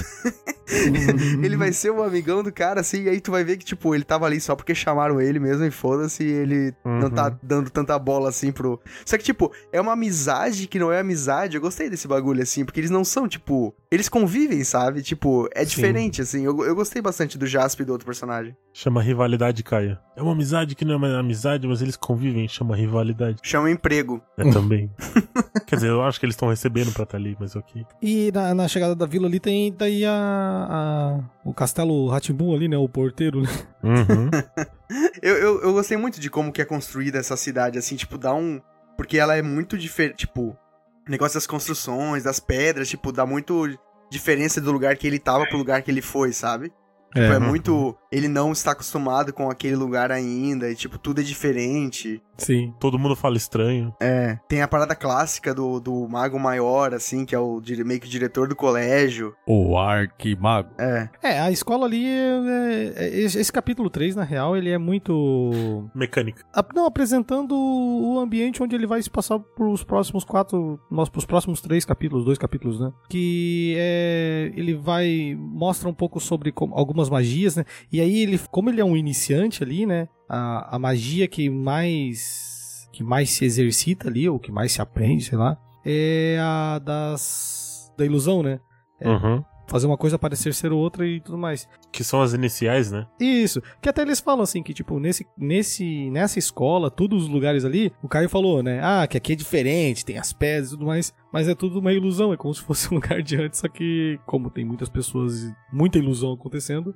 ele vai ser um amigão do cara, assim, e aí tu vai ver que, tipo, ele tava ali só porque chamaram ele mesmo, e foda-se, e ele não Uhum. tá dando tanta bola, assim, pro... Só que, tipo, é uma amizade que não é amizade, eu gostei desse bagulho, assim, porque eles não são, tipo... Eles convivem, sabe? Tipo, é Sim. diferente, assim, eu, eu gostei bastante do Jaspe e do outro personagem. Chama rivalidade, Caia. É uma amizade que não é uma amizade, mas eles convivem, chama rivalidade. Chama emprego. É também. Quer dizer, eu acho que eles estão recebendo pra estar ali, mas ok. E na, na chegada da vila ali tem daí a, a- o castelo Rá-Tim-Bum ali, né? O porteiro, né? Uhum. Eu, eu, eu gostei muito de como que é construída essa cidade, assim, tipo, dá um... Porque ela é muito diferente, tipo... O negócio das construções, das pedras, tipo, dá muito diferença do lugar que ele tava pro lugar que ele foi, sabe? Tipo, é, É. muito... Ele não está acostumado com aquele lugar ainda, e, tipo, tudo é diferente. Sim. Todo mundo fala estranho. É, tem a parada clássica do, do Mago Maior, assim, que é o dire- meio que o diretor do colégio. O Arquimago. É, É, a escola ali, é, é- esse, esse capítulo três, na real, ele é muito... Mecânica. a- Não, apresentando o ambiente onde ele vai se passar pros próximos quatro... Nós, pros próximos três capítulos, dois capítulos, né? Que é... Ele vai... Mostra um pouco sobre como- algumas magias, né? E aí, ele, como ele é um iniciante ali, né? A, a magia que mais... Que mais se exercita ali, ou que mais se aprende, sei lá, é a das... Da ilusão, né? É. Uhum. Fazer uma coisa parecer ser outra e tudo mais. Que são as iniciais, né? Isso, que até eles falam assim, que tipo, nesse, nesse, nessa escola, todos os lugares ali, o Caio falou, né, ah, que aqui é diferente, tem as pedras e tudo mais, mas é tudo uma ilusão, é como se fosse um lugar de antes, só que como tem muitas pessoas e muita ilusão acontecendo,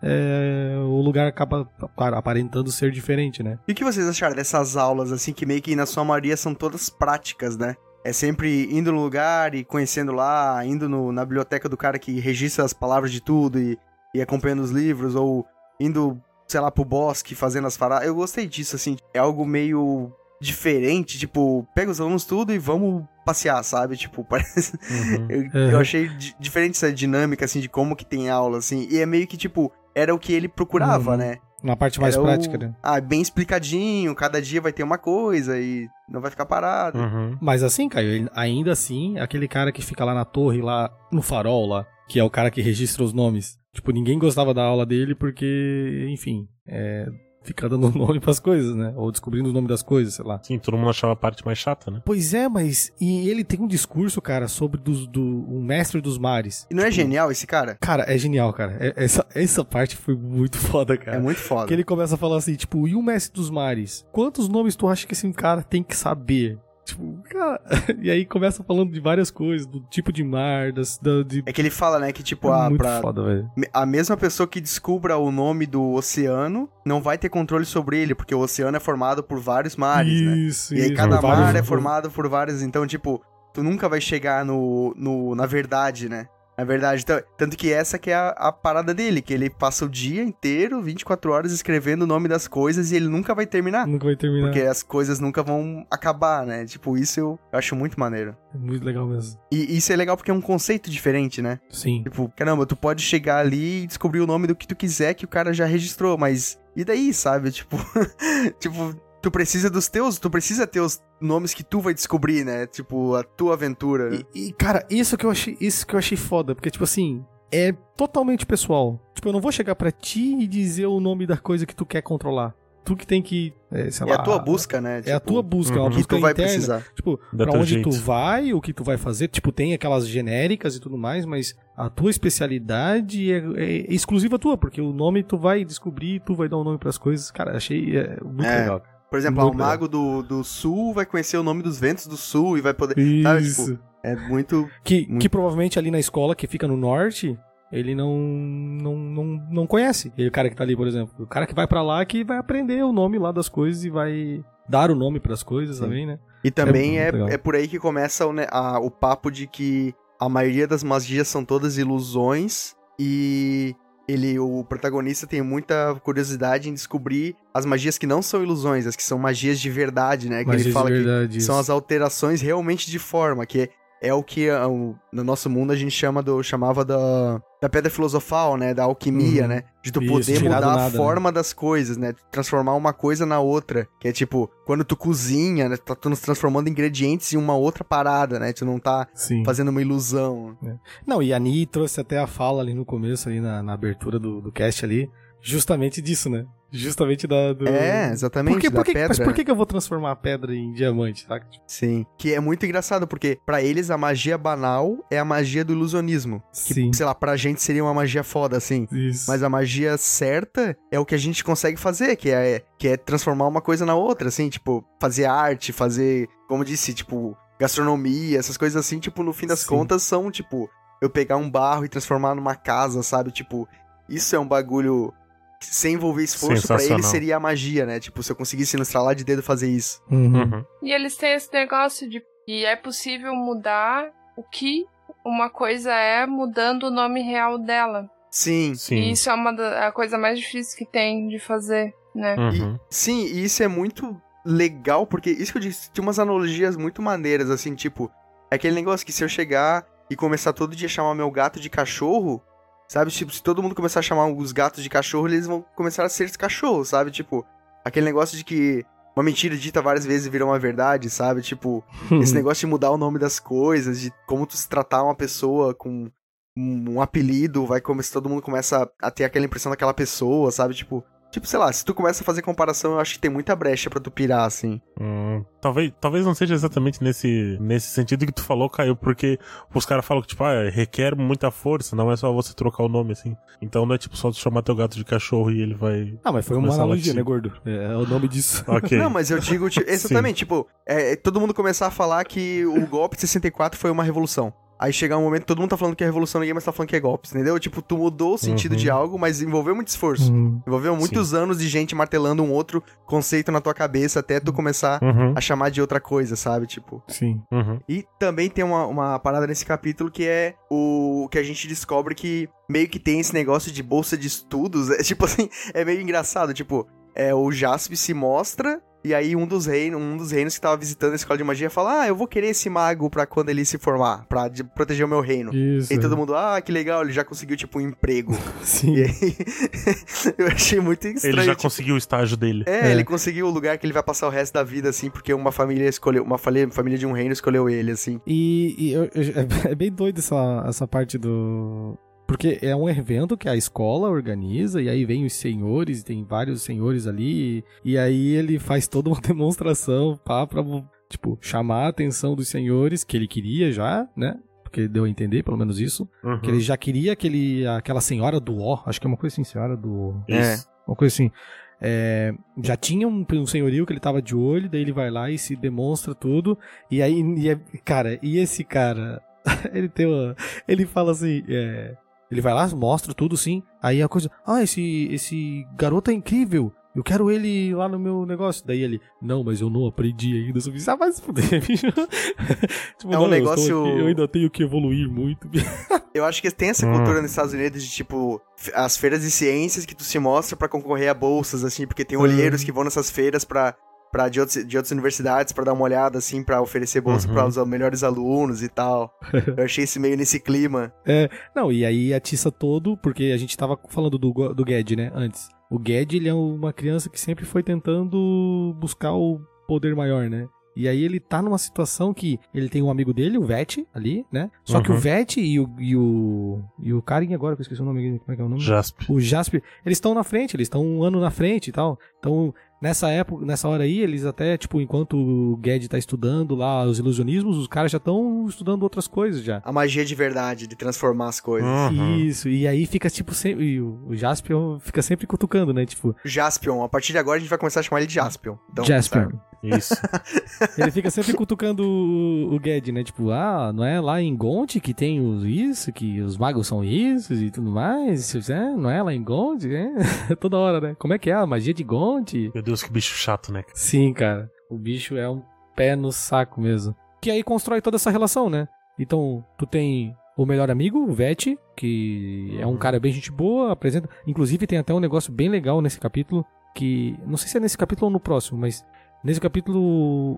é, o lugar acaba, claro, aparentando ser diferente, né? E o que vocês acharam dessas aulas, assim, que meio que na sua maioria são todas práticas, né? É sempre indo no lugar e conhecendo lá, indo no- na biblioteca do cara que registra as palavras de tudo e, e acompanhando os livros, ou indo, sei lá, pro bosque fazendo as paradas. Eu gostei disso, assim, é algo meio diferente, tipo, pega os alunos tudo e vamos passear, sabe? Tipo, parece... Uhum. eu, Uhum. eu achei di- diferente essa dinâmica, assim, de como que tem aula, assim, e é meio que, tipo, era o que ele procurava, Uhum. né? Na parte mais Era o- prática, né? Ah, bem explicadinho, cada dia vai ter uma coisa e não vai ficar parado. Uhum. Mas assim, Caio, ele- ainda assim, aquele cara que fica lá na torre, lá no farol, lá, que é o cara que registra os nomes. Tipo, ninguém gostava da aula dele porque, enfim, é, fica dando nome pras coisas, né? Ou descobrindo o nome das coisas, sei lá. Sim, todo mundo achava a parte mais chata, né? Pois é, mas... E ele tem um discurso, cara, sobre dos, do, o mestre dos mares. E não é Tipo, genial esse cara? Cara, é genial, cara. É- essa, essa parte foi muito foda, cara. É muito foda. Que ele começa a falar assim, tipo, e o mestre dos mares? Quantos nomes tu acha que esse cara tem que saber? Tipo, cara... E aí começa falando de várias coisas, do tipo de mar, das... Da, de... É que ele fala, né, que tipo, É a, muito pra- foda, velho. me- a mesma pessoa que descubra o nome do oceano não vai ter controle sobre ele, porque o oceano é formado por vários mares, né? Isso, E aí isso. cada Vários- mar é formado por vários, então, tipo, tu nunca vai chegar no, no, na verdade, né? Na verdade, então, tanto que essa que é a, a parada dele, que ele passa o dia inteiro, vinte e quatro horas, escrevendo o nome das coisas e ele nunca vai terminar. Nunca vai terminar. Porque as coisas nunca vão acabar, né? Tipo, isso eu, eu acho muito maneiro. É muito legal mesmo. E isso é legal porque é um conceito diferente, né? Sim. Tipo, caramba, tu pode chegar ali e descobrir o nome do que tu quiser que o cara já registrou, mas e daí, sabe? Tipo, tipo, tu precisa dos teus, tu precisa ter os nomes que tu vai descobrir, né? Tipo, a tua aventura. E, e, cara, isso que eu achei, isso que eu achei foda, porque, tipo assim, é totalmente pessoal. Tipo, eu não vou chegar pra ti e dizer o nome da coisa que tu quer controlar. Tu que tem que, é, sei É lá... a tua busca, né? É a tua busca, é uma uhum. que busca tu vai interna. precisar. Tipo, Dá pra teu onde jeito. tu vai, o que tu vai fazer. Tipo, tem aquelas genéricas e tudo mais, mas a tua especialidade é, é exclusiva tua, porque o nome tu vai descobrir, tu vai dar o um nome pras coisas. Cara, achei é, muito É. legal. Por Por exemplo, ah, o Muito mago do, do sul vai conhecer o nome dos ventos do sul e vai poder... Isso. Sabe, tipo, é muito... Que, muito... que provavelmente ali na escola, que fica no norte, ele não, não, não, não conhece. Ele, o cara que tá ali, por exemplo. O cara que vai pra lá que vai aprender o nome lá das coisas e vai dar o nome pras coisas. Sim. Também, né? E também é, é, é por aí que começa o, né, a, o papo de que a maioria das magias são todas ilusões e... Ele, o protagonista tem muita curiosidade em descobrir as magias que não são ilusões, as que são magias de verdade, né? Que magias ele fala de verdade, que isso. são as alterações realmente de forma, que é o que no nosso mundo a gente chama do, chamava da, da pedra filosofal, né? Da alquimia, uhum. né? De tu Isso, poder mudar nada, a forma né? das coisas, né? Transformar uma coisa na outra. Que é tipo, quando tu cozinha, né? Tu tá nos transformando ingredientes em uma outra parada, né? Tu não tá Sim. fazendo uma ilusão. É. Não, e a Ni trouxe até a fala ali no começo, ali na, na abertura do, do cast ali, justamente disso, né? Justamente da... Do... É, exatamente, por que, da por que, pedra. Mas por que, que eu vou transformar a pedra em diamante, saca? Sim, que é muito engraçado, porque pra eles a magia banal é a magia do ilusionismo. Sim. Que, sei lá, pra gente seria uma magia foda, assim. Isso. Mas a magia certa é o que a gente consegue fazer, que é, que é transformar uma coisa na outra, assim, tipo, fazer arte, fazer, como eu disse, tipo, gastronomia, essas coisas assim, tipo, no fim das Sim. contas são, tipo, eu pegar um barro e transformar numa casa, sabe? Tipo, isso é um bagulho... Sem envolver esforço, pra ele seria a magia, né? Tipo, se eu conseguisse no estralar de dedo fazer isso. Uhum. Uhum. E eles têm esse negócio de que é possível mudar o que uma coisa é mudando o nome real dela. Sim. Sim. E isso é uma da, a coisa mais difícil que tem de fazer, né? Uhum. E, sim, e isso é muito legal, porque isso que eu disse, tinha umas analogias muito maneiras, assim, tipo, é aquele negócio que se eu chegar e começar todo dia a chamar meu gato de cachorro... Sabe, tipo, se todo mundo começar a chamar os gatos de cachorro, eles vão começar a ser cachorros, sabe? Tipo, aquele negócio de que uma mentira dita várias vezes vira uma verdade, sabe? Tipo, esse negócio de mudar o nome das coisas, de como tu se tratar uma pessoa com um, um apelido, vai como se todo mundo começa a ter aquela impressão daquela pessoa, sabe? Tipo, tipo, sei lá, se tu começa a fazer comparação, eu acho que tem muita brecha pra tu pirar, assim. Hum, talvez, talvez não seja exatamente nesse, nesse sentido que tu falou, Caio, porque os caras falam que, tipo, ah, requer muita força, não é só você trocar o nome, assim. Então não é tipo só tu chamar teu gato de cachorro e ele vai... Ah, mas foi uma analogia, né, gordo? É, é o nome disso. Okay. Não, mas eu digo, tipo, exatamente, tipo, é, é todo mundo começar a falar que o golpe de sessenta e quatro foi uma revolução. Aí chegar um momento que todo mundo tá falando que é revolução, ninguém mais tá falando que é golpes, entendeu? Tipo, tu mudou o sentido uhum. de algo, mas envolveu muito esforço. Uhum. Envolveu muitos Sim. anos de gente martelando um outro conceito na tua cabeça até tu começar uhum. a chamar de outra coisa, sabe? Tipo... Sim. Uhum. E também tem uma, uma parada nesse capítulo que é o que a gente descobre que meio que tem esse negócio de bolsa de estudos. É tipo assim, é meio engraçado. Tipo, é, o Jaspe se mostra... E aí um dos reinos, um dos reinos que tava visitando a escola de magia fala, ah, eu vou querer esse mago pra quando ele se formar, pra de, proteger o meu reino. Isso. E todo mundo, ah, que legal, ele já conseguiu, tipo, um emprego. Sim. E aí, eu achei muito estranho. Ele já tipo, conseguiu o estágio dele. É, É. ele conseguiu o lugar que ele vai passar o resto da vida, assim, porque uma família escolheu, uma família, família de um reino escolheu ele, assim. E, e eu- eu- é bem doido essa, essa parte do... Porque é um evento que a escola organiza, e aí vem os senhores, tem vários senhores ali, e, e aí ele faz toda uma demonstração pá, pra, tipo, chamar a atenção dos senhores, que ele queria já, né? Porque deu a entender, pelo menos isso. Uhum. Que ele já queria aquele, aquela senhora do ó, acho que é uma coisa assim, senhora do... Isso. Uma coisa assim. É, já tinha um, um senhorio que ele tava de olho, daí ele vai lá e se demonstra tudo. E aí, e é- cara, e esse cara, ele tem uma, ele fala assim, é, ele vai lá, mostra tudo sim. Aí a coisa, ah, esse, esse garoto é incrível. Eu quero ele lá no meu negócio. Daí ele, não, mas eu não aprendi ainda. Eu disse, ah, vai se fuder, bicho. Tipo, É um não, eu estou negócio- aqui, eu ainda tenho que evoluir muito. Eu acho que tem essa Hum. cultura nos Estados Unidos de, tipo, f- as feiras de ciências que tu se mostra pra concorrer a bolsas, assim, porque tem olheiros que vão nessas feiras pra, pra de, outros, de outras universidades pra dar uma olhada, assim, pra oferecer bolsa Uhum. para os melhores alunos e tal. Eu achei esse meio nesse clima. Não, e aí atiça todo, porque a gente tava falando do, Go- do Ged, né, antes. O Ged, ele é uma criança que sempre foi tentando buscar o poder maior, né? E aí ele tá numa situação que ele tem um amigo dele, o Vete, ali, né? Só Uhum. que o Vete e o, e o, e o Karin agora, que eu esqueci o nome, como é que é o nome? Jasp. O Jasper, eles estão na frente, eles estão um ano na frente e tal. Então, nessa época, nessa hora aí, eles até, tipo, enquanto o Ged tá estudando lá os ilusionismos, os caras já estão estudando outras coisas já. A magia de verdade, de transformar as coisas. Uhum. Isso, e aí fica, tipo, sempre... E o, o Jaspion fica sempre cutucando, né? Tipo, Jaspion, a partir de agora a gente vai começar a chamar ele de Jaspion. Então, Jaspion. sabe? Isso. Ele fica sempre cutucando o, o Ged, né? Tipo, ah, não é lá em Gont que tem os isso, que os magos são isso e tudo mais? É, não é lá em Gont? É? Toda hora, né? Como é que é a magia de Gont? Meu Deus, que bicho chato, né? Sim, cara. O bicho é um pé no saco mesmo. Que aí constrói toda essa relação, né? Então, tu tem o melhor amigo, o Vete, que é um cara bem gente boa, apresenta... Inclusive, tem até um negócio bem legal nesse capítulo, que... Não sei se é nesse capítulo ou no próximo, mas... Nesse capítulo,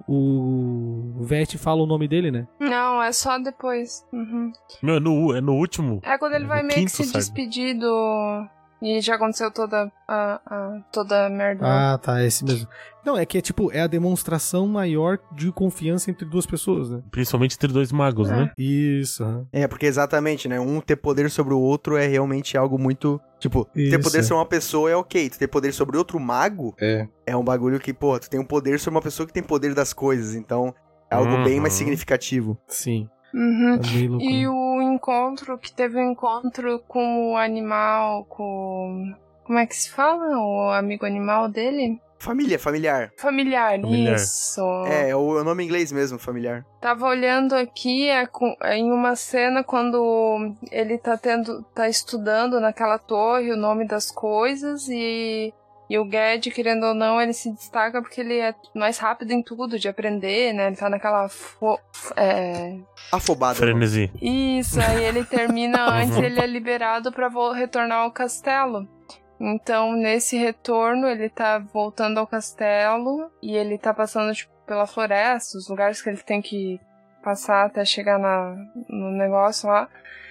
o Vete fala o nome dele, né? Não, é só depois. Uhum. Meu, é no, é no último. É quando ele No vai meio que quinto, se sabe? despedir do... E já aconteceu toda a, a, toda a merda. Ah, tá, é esse mesmo. Não, é que é tipo, é a demonstração maior de confiança entre duas pessoas, né? Principalmente entre dois magos, É. né? Isso, aham. É, porque exatamente, né? Um ter poder sobre o outro é realmente algo muito... Tipo, ter Isso. poder sobre uma pessoa é ok. Tu ter poder sobre outro mago É. é um bagulho que, pô, tu tem um poder sobre uma pessoa que tem poder das coisas. Então, é algo bem mais Uhum. significativo. Sim. Uhum. É meio louco. E o encontro, que teve um encontro com o animal, com... Como é que se fala? O amigo animal dele? Família, familiar. Familiar, Familiar. isso. É, é o, é o nome em inglês mesmo, familiar. Tava olhando aqui é, com- é, em uma cena quando ele tá tendo, tá estudando naquela torre o nome das coisas e, e o Ged, querendo ou não, ele se destaca porque ele é mais rápido em tudo de aprender, né? Ele tá naquela fo- é, Afobado. Frenesi. isso, aí ele termina antes, Uhum. ele é liberado pra vo- retornar ao castelo. Então, nesse retorno, ele tá voltando ao castelo e ele tá passando, tipo, pela floresta, os lugares que ele tem que passar até chegar na, no negócio lá.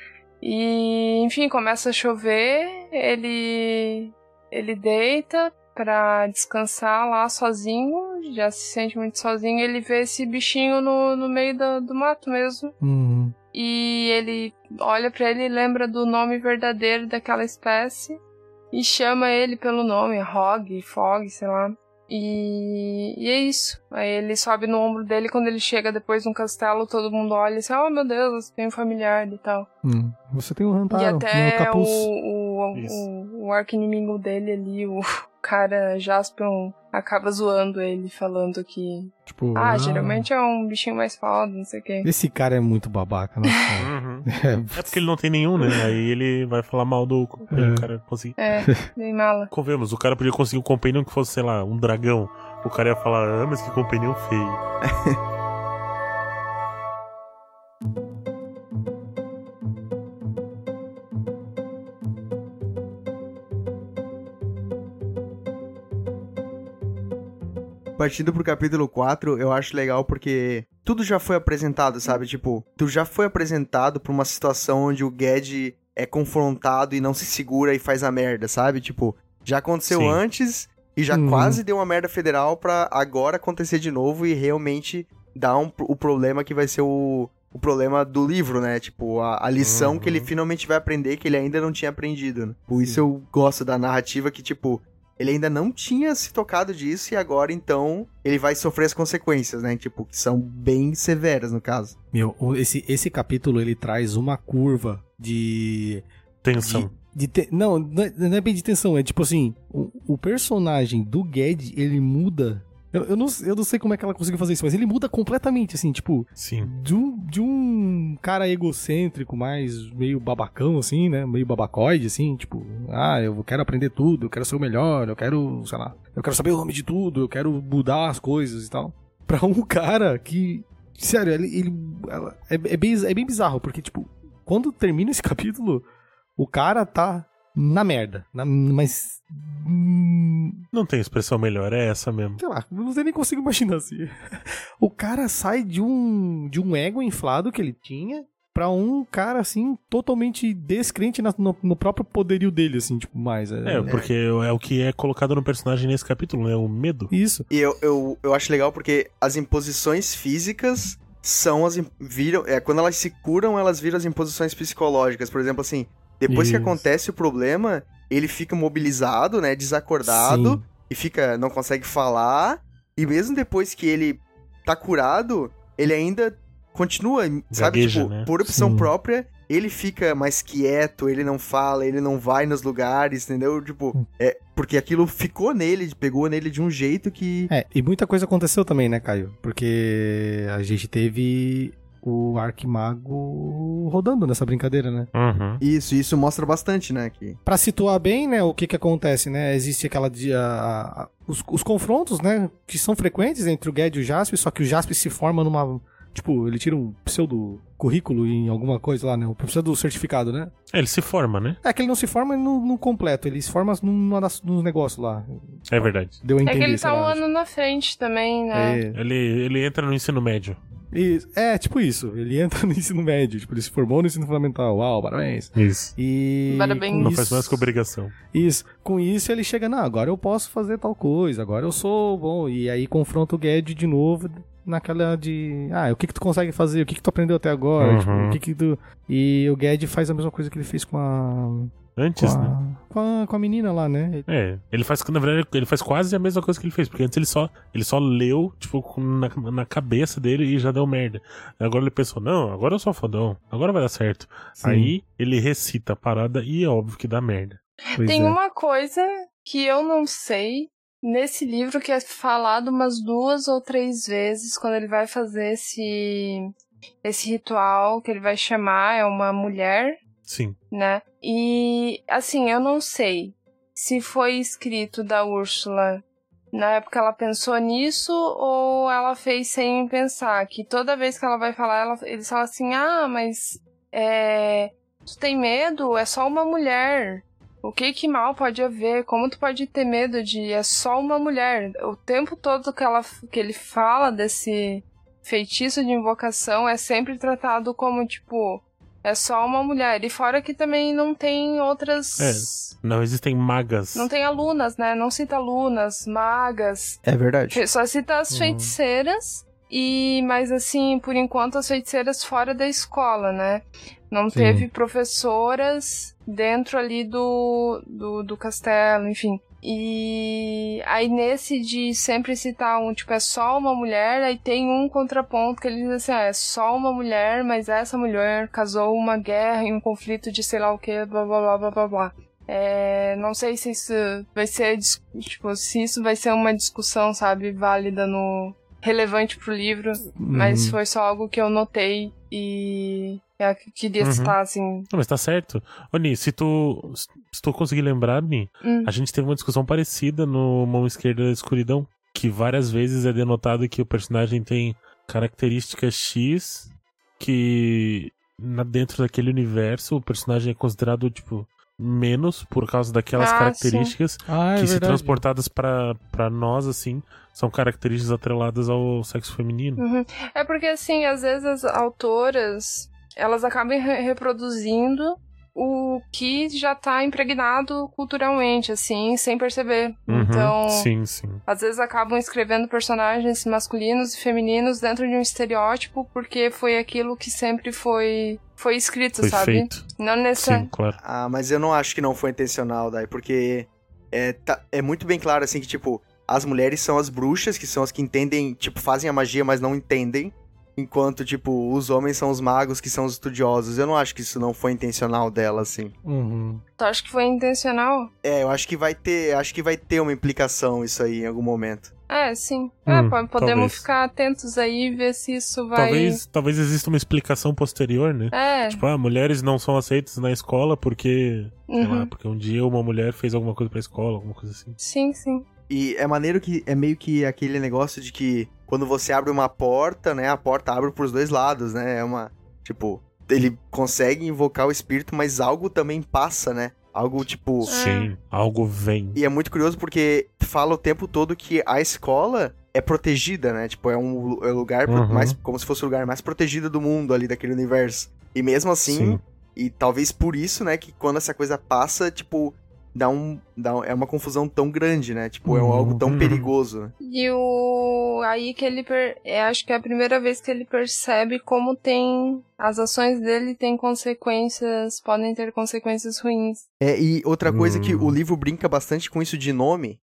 E, enfim, começa a chover, ele, ele deita pra descansar lá sozinho, já se sente muito sozinho, ele vê esse bichinho no, no meio do, do mato mesmo. Uhum. E ele olha pra ele e lembra do nome verdadeiro daquela espécie e chama ele pelo nome, Hog, Fog, sei lá. E, e é isso. Aí ele sobe no ombro dele, quando ele chega depois no castelo, todo mundo olha e diz, oh meu Deus, tem um familiar e tal. Hum. Você tem um E Rantaro, um até capuz. o, o, Isso. o, o arqui-inimigo dele ali, o cara Jaspion, acaba zoando ele, falando que Tipo, ah, geralmente é um bichinho mais foda, não sei o quê. Esse cara é muito babaca, nossa. Uhum. É, É porque ele não tem nenhum, né? Aí ele vai falar mal do Companion, É. o cara conseguir. É, bem mala. Convenhamos, o cara podia conseguir um Companion que fosse, sei lá, um dragão. O cara ia falar, ah, mas que Companion feio. Partindo pro capítulo quatro, eu acho legal porque tudo já foi apresentado, sabe? Tipo, tu já foi apresentado pra uma situação onde o Ged é confrontado e não se segura e faz a merda, sabe? Tipo, já aconteceu Sim. antes e já Uhum. quase deu uma merda federal pra agora acontecer de novo e realmente dar um, o problema que vai ser o, o problema do livro, né? Tipo, a, a lição Uhum. que ele finalmente vai aprender que ele ainda não tinha aprendido, né? Por isso eu gosto da narrativa que, tipo, ele ainda não tinha se tocado disso e agora, então, ele vai sofrer as consequências, né? Tipo, que são bem severas, no caso. Meu, o- esse, esse capítulo, ele traz uma curva de... Tensão. de te- não, não é, não é bem de tensão, é tipo assim, o, o personagem do Ged, ele muda... Eu, eu, não, eu não sei como é que ela conseguiu fazer isso, mas ele muda completamente, assim, tipo... Sim. De um, de um cara egocêntrico, mais meio babacão, assim, né? Meio babacoide, assim, tipo, ah, eu quero aprender tudo, eu quero ser o melhor, eu quero, sei lá, eu quero saber o nome de tudo, eu quero mudar as coisas e tal. Pra um cara que, sério, ele, ele ela- é, é, bem, é bem bizarro, porque, tipo, quando termina esse capítulo, o cara tá na merda, na, mas... hum, Não tem expressão melhor, é essa mesmo. sei lá, não sei nem consigo imaginar assim. O cara sai de um de um ego inflado que ele tinha pra um cara, assim, totalmente descrente na, no, no próprio poderio dele, assim, tipo, mais. É, É, porque é o que é colocado no personagem nesse capítulo, né? O medo. Isso. E eu, eu, eu acho legal porque as imposições físicas são as... im- Viram, é, quando elas se curam, elas viram as imposições psicológicas. Por exemplo, assim, depois que Isso. acontece o problema, ele fica mobilizado, né? Desacordado. Sim. E fica... Não consegue falar. E mesmo depois que ele tá curado, ele ainda continua, sabe? Gagueja, Tipo, né? por opção Sim. própria, ele fica mais quieto, ele não fala, ele não vai nos lugares, entendeu? Tipo, é... Porque aquilo ficou nele, pegou nele de um jeito que... É, e muita coisa aconteceu também, né, Caio? Porque a gente teve o Arquimago rodando nessa brincadeira, né? Uhum. Isso, isso mostra bastante, né? Que... Pra situar bem, né, o que que acontece, né? Existe aquela... de- a- a- os, os confrontos, né, que são frequentes entre o Ged e o Jasper, só que o Jasper se forma numa... Tipo, ele tira um pseudo currículo em alguma coisa lá, né? O pseudo certificado, né? É, ele se forma, né? É que ele não se forma no, no completo, ele se forma numa das, nos negócios lá. É verdade. Deu a É entender, que ele sei tá um lá, ano na frente também, né? É, Ele, ele entra no ensino médio. isso. É, tipo isso. Ele entra no ensino médio, tipo, ele se formou no ensino fundamental. Uau, parabéns. Isso. E. Parabéns. com Não isso- faz mais que obrigação. Isso. Com isso ele chega, não, agora eu posso fazer tal coisa, agora eu sou bom. E aí confronta o Ged de novo naquela de. Ah, o que que tu consegue fazer? O que que tu aprendeu até agora? Uhum. Tipo, o que que tu. E o Ged faz a mesma coisa que ele fez com a. Com Antes, né? a, com a, com a menina lá, né? É, ele faz, na verdade, ele faz quase a mesma coisa que ele fez, porque antes ele só, ele só leu, tipo, com- na, na cabeça dele e já deu merda. Agora ele pensou, não, agora eu sou fodão, agora vai dar certo. Sim. Aí ele recita a parada e é óbvio que dá merda. Pois Tem é. uma coisa que eu não sei nesse livro que é falado umas duas ou três vezes quando ele vai fazer esse, esse ritual que ele vai chamar, é uma mulher, Sim. né? E, assim, eu não sei se foi escrito da Úrsula na época ela pensou nisso ou ela fez sem pensar, que toda vez que ela vai falar, ela, eles falam assim, ah, mas é, tu tem medo? É só uma mulher. O que que mal pode haver? Como tu pode ter medo de... É só uma mulher. O tempo todo que, ela, que ele fala desse feitiço de invocação é sempre tratado como, tipo... É só uma mulher. E fora que também não tem outras... É, não existem magas. Não tem alunas, né? Não cita alunas, magas. É verdade. Fe- Só cita as Uhum. feiticeiras. E, mas assim, por enquanto as feiticeiras fora da escola, né? Não Sim. teve professoras dentro ali do, do, do castelo, enfim. E aí nesse de sempre citar um, tipo, é só uma mulher, aí tem um contraponto que ele diz assim, ah, é só uma mulher, mas essa mulher casou uma guerra e um conflito de sei lá o que, blá blá blá blá blá blá. É, não sei se isso vai ser, dis- tipo, se isso vai ser uma discussão, sabe, válida no... relevante pro livro, mas Uhum. foi só algo que eu notei e eu queria Uhum. citar, assim. Não, mas tá certo. Ô, Ni, se tu, se tu conseguir lembrar, Ni, Hum. a gente teve uma discussão parecida no Mão Esquerda da Escuridão, que várias vezes é denotado que o personagem tem características X que na, dentro daquele universo o personagem é considerado, tipo, menos por causa daquelas Ah, características Ah, é que, se verdade. transportadas pra, pra nós, assim, são características atreladas ao sexo feminino. Uhum. É porque, assim, às vezes as autoras, elas acabam re- reproduzindo o que já tá impregnado culturalmente, assim, sem perceber. Uhum, Então, sim, sim. às vezes acabam escrevendo personagens masculinos e femininos dentro de um estereótipo porque foi aquilo que sempre foi, foi escrito, Foi sabe? feito. Não nessa... Sim, claro. Ah, mas eu não acho que não foi intencional, Dai, porque é, tá- é muito bem claro, assim, que, tipo, as mulheres são as bruxas, que são as que entendem, tipo, fazem a magia, mas não entendem, enquanto, tipo, os homens são os magos, que são os estudiosos. Eu não acho que isso não foi intencional dela, assim. Uhum. Tu acha que foi intencional? É, eu acho que vai ter, acho que vai ter uma implicação isso aí em algum momento. É, sim. Hum, é, po- podemos talvez. ficar atentos aí e ver se isso vai... Talvez, talvez exista uma explicação posterior, né? É, Tipo, ah, mulheres não são aceitas na escola porque, sei uhum. lá, porque um dia uma mulher fez alguma coisa pra escola, alguma coisa assim. Sim, sim. E é maneiro que é meio que aquele negócio de que quando você abre uma porta, né, a porta abre pros dois lados, né? É uma, tipo, ele consegue invocar o espírito, mas algo também passa, né? Algo tipo... Sim, algo vem. E é muito curioso porque fala o tempo todo que a escola é protegida, né? Tipo, é um é um lugar pro- Uhum. mais como se fosse o lugar mais protegido do mundo ali daquele universo. E mesmo assim, Sim. e talvez por isso, né, que quando essa coisa passa, tipo, dá um, dá um- é uma confusão tão grande, né? Tipo, é Uhum. algo tão Uhum. perigoso, né? E o. Aí que ele. Per... é, acho que é a primeira vez que ele percebe como tem. As ações dele têm consequências. Podem ter consequências ruins. É, e outra coisa que Hum. o livro brinca bastante com isso de nome,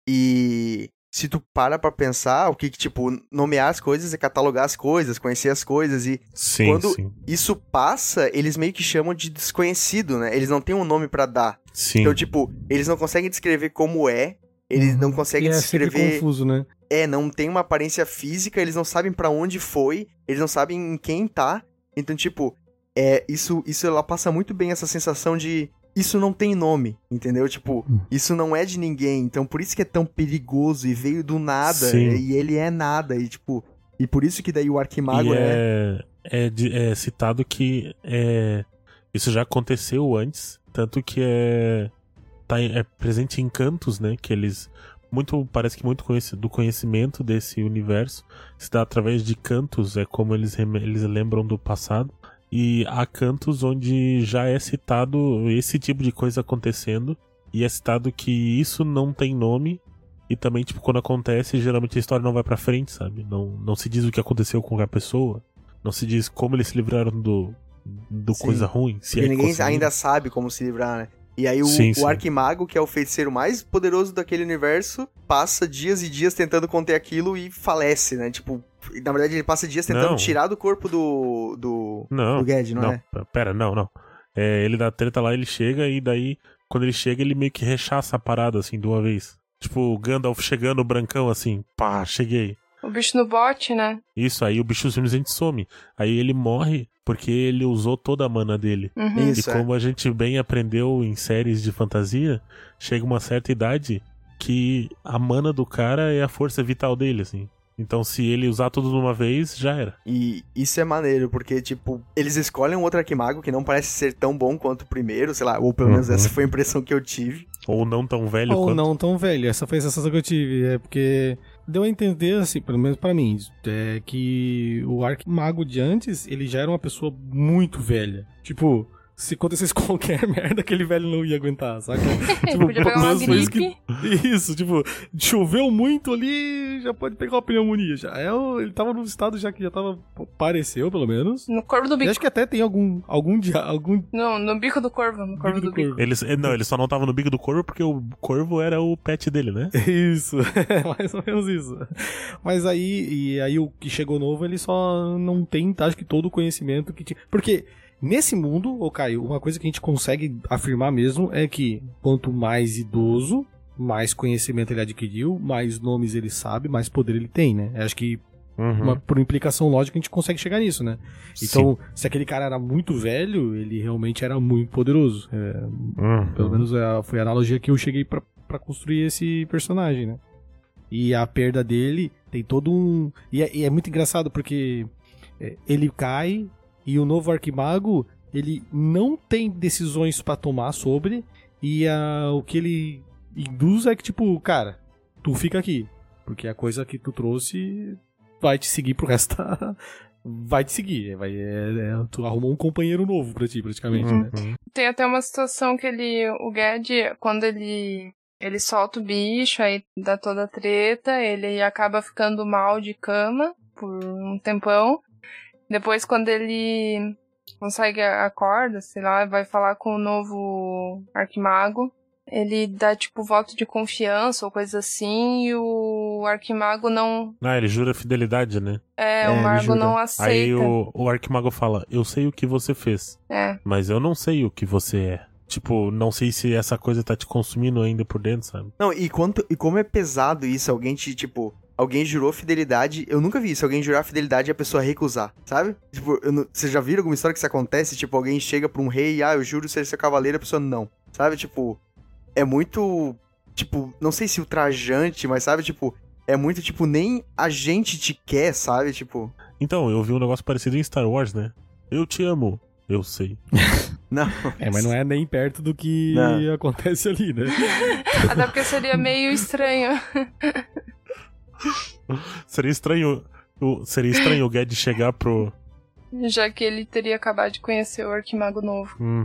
e se tu para pra pensar, o que que, tipo, nomear as coisas é catalogar as coisas, conhecer as coisas, e Sim, Quando- sim. isso passa, eles meio que chamam de desconhecido, né? Eles não têm um nome pra dar. Sim. Então, tipo, eles não conseguem descrever como é, eles Uhum. não conseguem E é sempre descrever... confuso, né? É, não tem uma aparência física, eles não sabem pra onde foi, eles não sabem em quem tá. Então, tipo, é, isso, isso ela passa muito bem essa sensação de isso não tem nome, entendeu? Tipo, Hum. isso não é de ninguém. Então, por isso que é tão perigoso e veio do nada, Sim. e ele é nada, e tipo, e por isso que daí o Arquimago E é... é, é, de- é citado que é, isso já aconteceu antes, tanto que é, tá, em- é presente em cantos, né? Que eles. Muito, parece que muito conheci- do conhecimento desse universo se dá através de cantos, é como eles, rem- eles lembram do passado. E há cantos onde já é citado esse tipo de coisa acontecendo, e é citado que isso não tem nome. E também, tipo, quando acontece, geralmente a história não vai pra frente, sabe? Não, não se diz o que aconteceu com a pessoa. Não se diz como eles se livraram do, do Sim. coisa ruim. Se Porque é que ninguém conseguiram. ainda sabe como se livrar, né? E aí o, Sim, o sim. Arquimago, que é o feiticeiro mais poderoso daquele universo, passa dias e dias tentando conter aquilo e falece, né? Tipo, na verdade ele passa dias tentando Não. tirar do corpo do, do, Não, do Ged, não, não, é? pera, não, não. É, ele dá treta lá, ele chega e daí, quando ele chega, ele meio que rechaça a parada, assim, de uma vez. Tipo, o Gandalf chegando, brancão, assim, pá, cheguei. O bicho no bote, né? Isso, aí o bicho simplesmente some. Aí ele morre porque ele usou toda a mana dele. Uhum. Isso, e é. como a gente bem aprendeu em séries de fantasia, chega uma certa idade que a mana do cara é a força vital dele, assim. Então se ele usar tudo de uma vez, já era. E isso é maneiro, porque, tipo, eles escolhem um outro Arquimago que não parece ser tão bom quanto o primeiro, sei lá, ou pelo menos Uhum. essa foi a impressão que eu tive. Ou não tão velho Ou quanto. não tão velho. Essa foi a sensação que eu tive. É porque deu a entender, assim, pelo menos pra mim, é que o Arquimago de antes, ele já era uma pessoa muito velha. Tipo, se acontecesse qualquer merda, aquele velho não ia aguentar, saca? Tipo, Podia pegar uma pelo menos foi isso gripe. que- Isso, tipo, choveu muito ali, já pode pegar uma pneumonia. Já. É, o- ele tava num estado já que já tava. Pareceu, pelo menos. No corvo do E bico. acho que até tem alguum. algum dia. Algum. No, no bico do corvo. No corvo bico do do bico. corvo. Eles, eh, não, ele só não tava no bico do corvo porque o corvo era o pet dele, né? Isso, mais ou menos isso. Mas aí, e aí o que chegou novo, ele só não tem, acho que todo o conhecimento que tinha. Porque nesse mundo, ô Caio, uma coisa que a gente consegue afirmar mesmo é que quanto mais idoso, mais conhecimento ele adquiriu, mais nomes ele sabe, mais poder ele tem, né? Acho que Uhum. uma, por implicação lógica a gente consegue chegar nisso, né? Então, se aquele cara era muito velho, ele realmente era muito poderoso. É, Uhum. pelo menos é, foi a analogia que eu cheguei pra, pra construir esse personagem, né? E a perda dele tem todo um... E é, e é muito engraçado porque é, ele cai e o novo Arquimago, ele não tem decisões pra tomar sobre, e a, o que ele induz é que, tipo, cara, tu fica aqui, porque a coisa que tu trouxe vai te seguir pro resto da... Vai te seguir, vai, é, é, tu arrumou um companheiro novo pra ti, praticamente, né? Uhum. Tem até uma situação que ele, o Ged, quando ele, ele solta o bicho, aí dá toda a treta, ele acaba ficando mal de cama por um tempão. Depois, quando ele consegue a a corda, sei lá, vai falar com o novo Arquimago, ele dá, tipo, voto de confiança ou coisa assim, e o Arquimago não... Ah, ele jura fidelidade, né? É, É, o ele Mago jura. não aceita. Aí o, o Arquimago fala, eu sei o que você fez, É. mas eu não sei o que você é. Tipo, não sei se essa coisa tá te consumindo ainda por dentro, sabe? Não, e, quanto, e como é pesado isso, alguém te, tipo... Alguém jurou fidelidade, eu nunca vi isso, alguém jurar fidelidade e a pessoa recusar, sabe? Tipo, eu não, você já viram alguma história que isso acontece? Tipo, alguém chega pra um rei e, ah, eu juro ser seu cavaleiro, a pessoa não, sabe? Tipo, é muito, tipo, não sei se ultrajante, mas sabe, tipo, é muito, tipo, nem a gente te quer, sabe? Tipo, Então, eu vi um negócio parecido em Star Wars, né? Eu te amo. Eu sei. não. É, mas não é nem perto do que Não. acontece ali, né? Até porque seria meio estranho. Seria estranho. o- Seria estranho o Ged chegar pro. Já que ele teria acabado de conhecer o Arquimago novo. Uhum.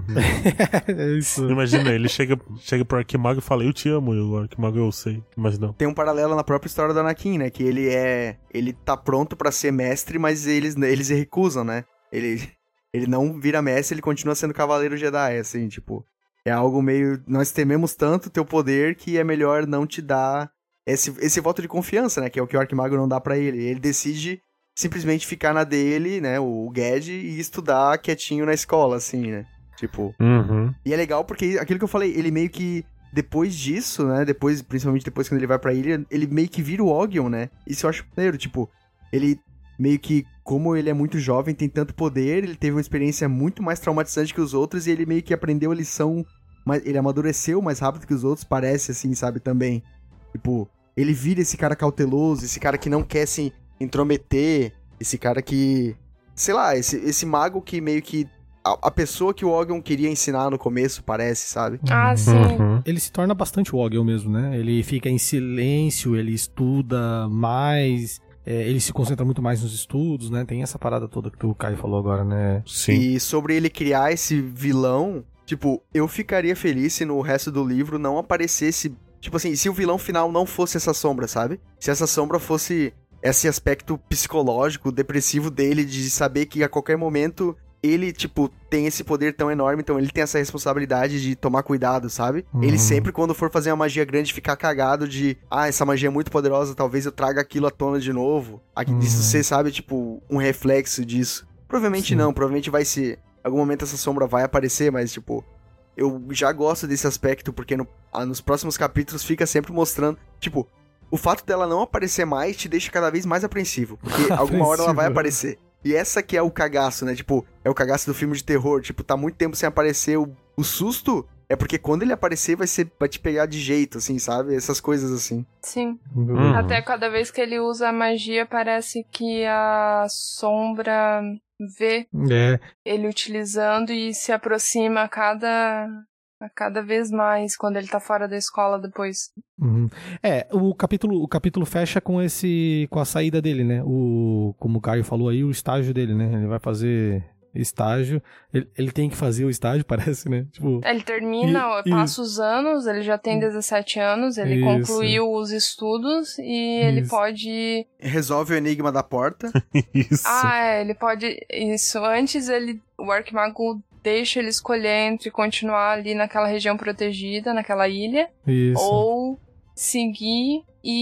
É isso. Imagina, ele chega, chega pro Arquimago e fala, eu te amo, e o Arquimago eu sei, mas não. Tem um paralelo na própria história do Anakin, né? Que ele é... Ele tá pronto pra ser mestre, mas eles, eles se recusam, né? Ele, ele não vira mestre, ele continua sendo cavaleiro Jedi, assim, tipo... É algo meio... Nós tememos tanto teu poder que é melhor não te dar esse, esse voto de confiança, né? Que é o que o Arquimago não dá pra ele. Ele decide simplesmente ficar na dele, né? O Ged, e estudar quietinho na escola, assim, né? Tipo... Uhum. E é legal porque, aquilo que eu falei, ele meio que... Depois disso, né? Depois, principalmente depois quando ele vai pra ilha, ele meio que vira o Ogion, né? Isso eu acho maneiro, tipo... Ele meio que... Como ele é muito jovem, tem tanto poder, ele teve uma experiência muito mais traumatizante que os outros, e ele meio que aprendeu a lição... Mas ele amadureceu mais rápido que os outros, parece, assim, sabe, também. Tipo, ele vira esse cara cauteloso, esse cara que não quer se intrometer, esse cara que... Sei lá, esse, esse mago que meio que... A, a pessoa que o Ogion queria ensinar no começo, parece, sabe? Ah, sim. Uhum. Ele se torna bastante o Ogion mesmo, né? Ele fica em silêncio, ele estuda mais, é, ele se concentra muito mais nos estudos, né? Tem essa parada toda que o Caio falou agora, né? Sim. E sobre ele criar esse vilão, tipo, eu ficaria feliz se no resto do livro não aparecesse... Tipo assim, se o vilão final não fosse essa sombra, sabe? Se essa sombra fosse esse aspecto psicológico, depressivo dele, de saber que a qualquer momento ele, tipo, tem esse poder tão enorme, então ele tem essa responsabilidade de tomar cuidado, sabe? Uhum. Ele sempre, quando for fazer uma magia grande, ficar cagado de, ah, essa magia é muito poderosa, talvez eu traga aquilo à tona de novo. Aqui, Uhum. Isso você sabe, tipo, um reflexo disso. Provavelmente Sim. não, provavelmente vai ser... Em algum momento essa sombra vai aparecer, mas, tipo... Eu já gosto desse aspecto, porque no, ah, nos próximos capítulos fica sempre mostrando... Tipo, o fato dela não aparecer mais te deixa cada vez mais apreensivo. Porque alguma hora ela vai aparecer. E essa que é o cagaço, né? Tipo, é o cagaço do filme de terror. Tipo, tá muito tempo sem aparecer. O, o susto é porque quando ele aparecer vai, ser, vai te pegar de jeito, assim, sabe? Essas coisas assim. Sim. Uhum. Até cada vez que ele usa a magia, parece que a sombra vê É, ele utilizando e se aproxima a cada, a cada vez mais quando ele tá fora da escola depois. uhum. É, o capítulo, o capítulo fecha com esse, com a saída dele, né? O, como o Caio falou aí, o estágio dele, né? Ele vai fazer estágio, ele, ele tem que fazer o estágio, parece, né? Tipo, Ele termina, E- passa os anos, ele já tem dezessete anos, ele Isso. concluiu os estudos e ele Isso. pode... Resolve o enigma da porta. Isso. Ah, é, ele pode... Isso, antes ele, o Arquimago deixa ele escolher entre continuar ali naquela região protegida, naquela ilha, isso. ou seguir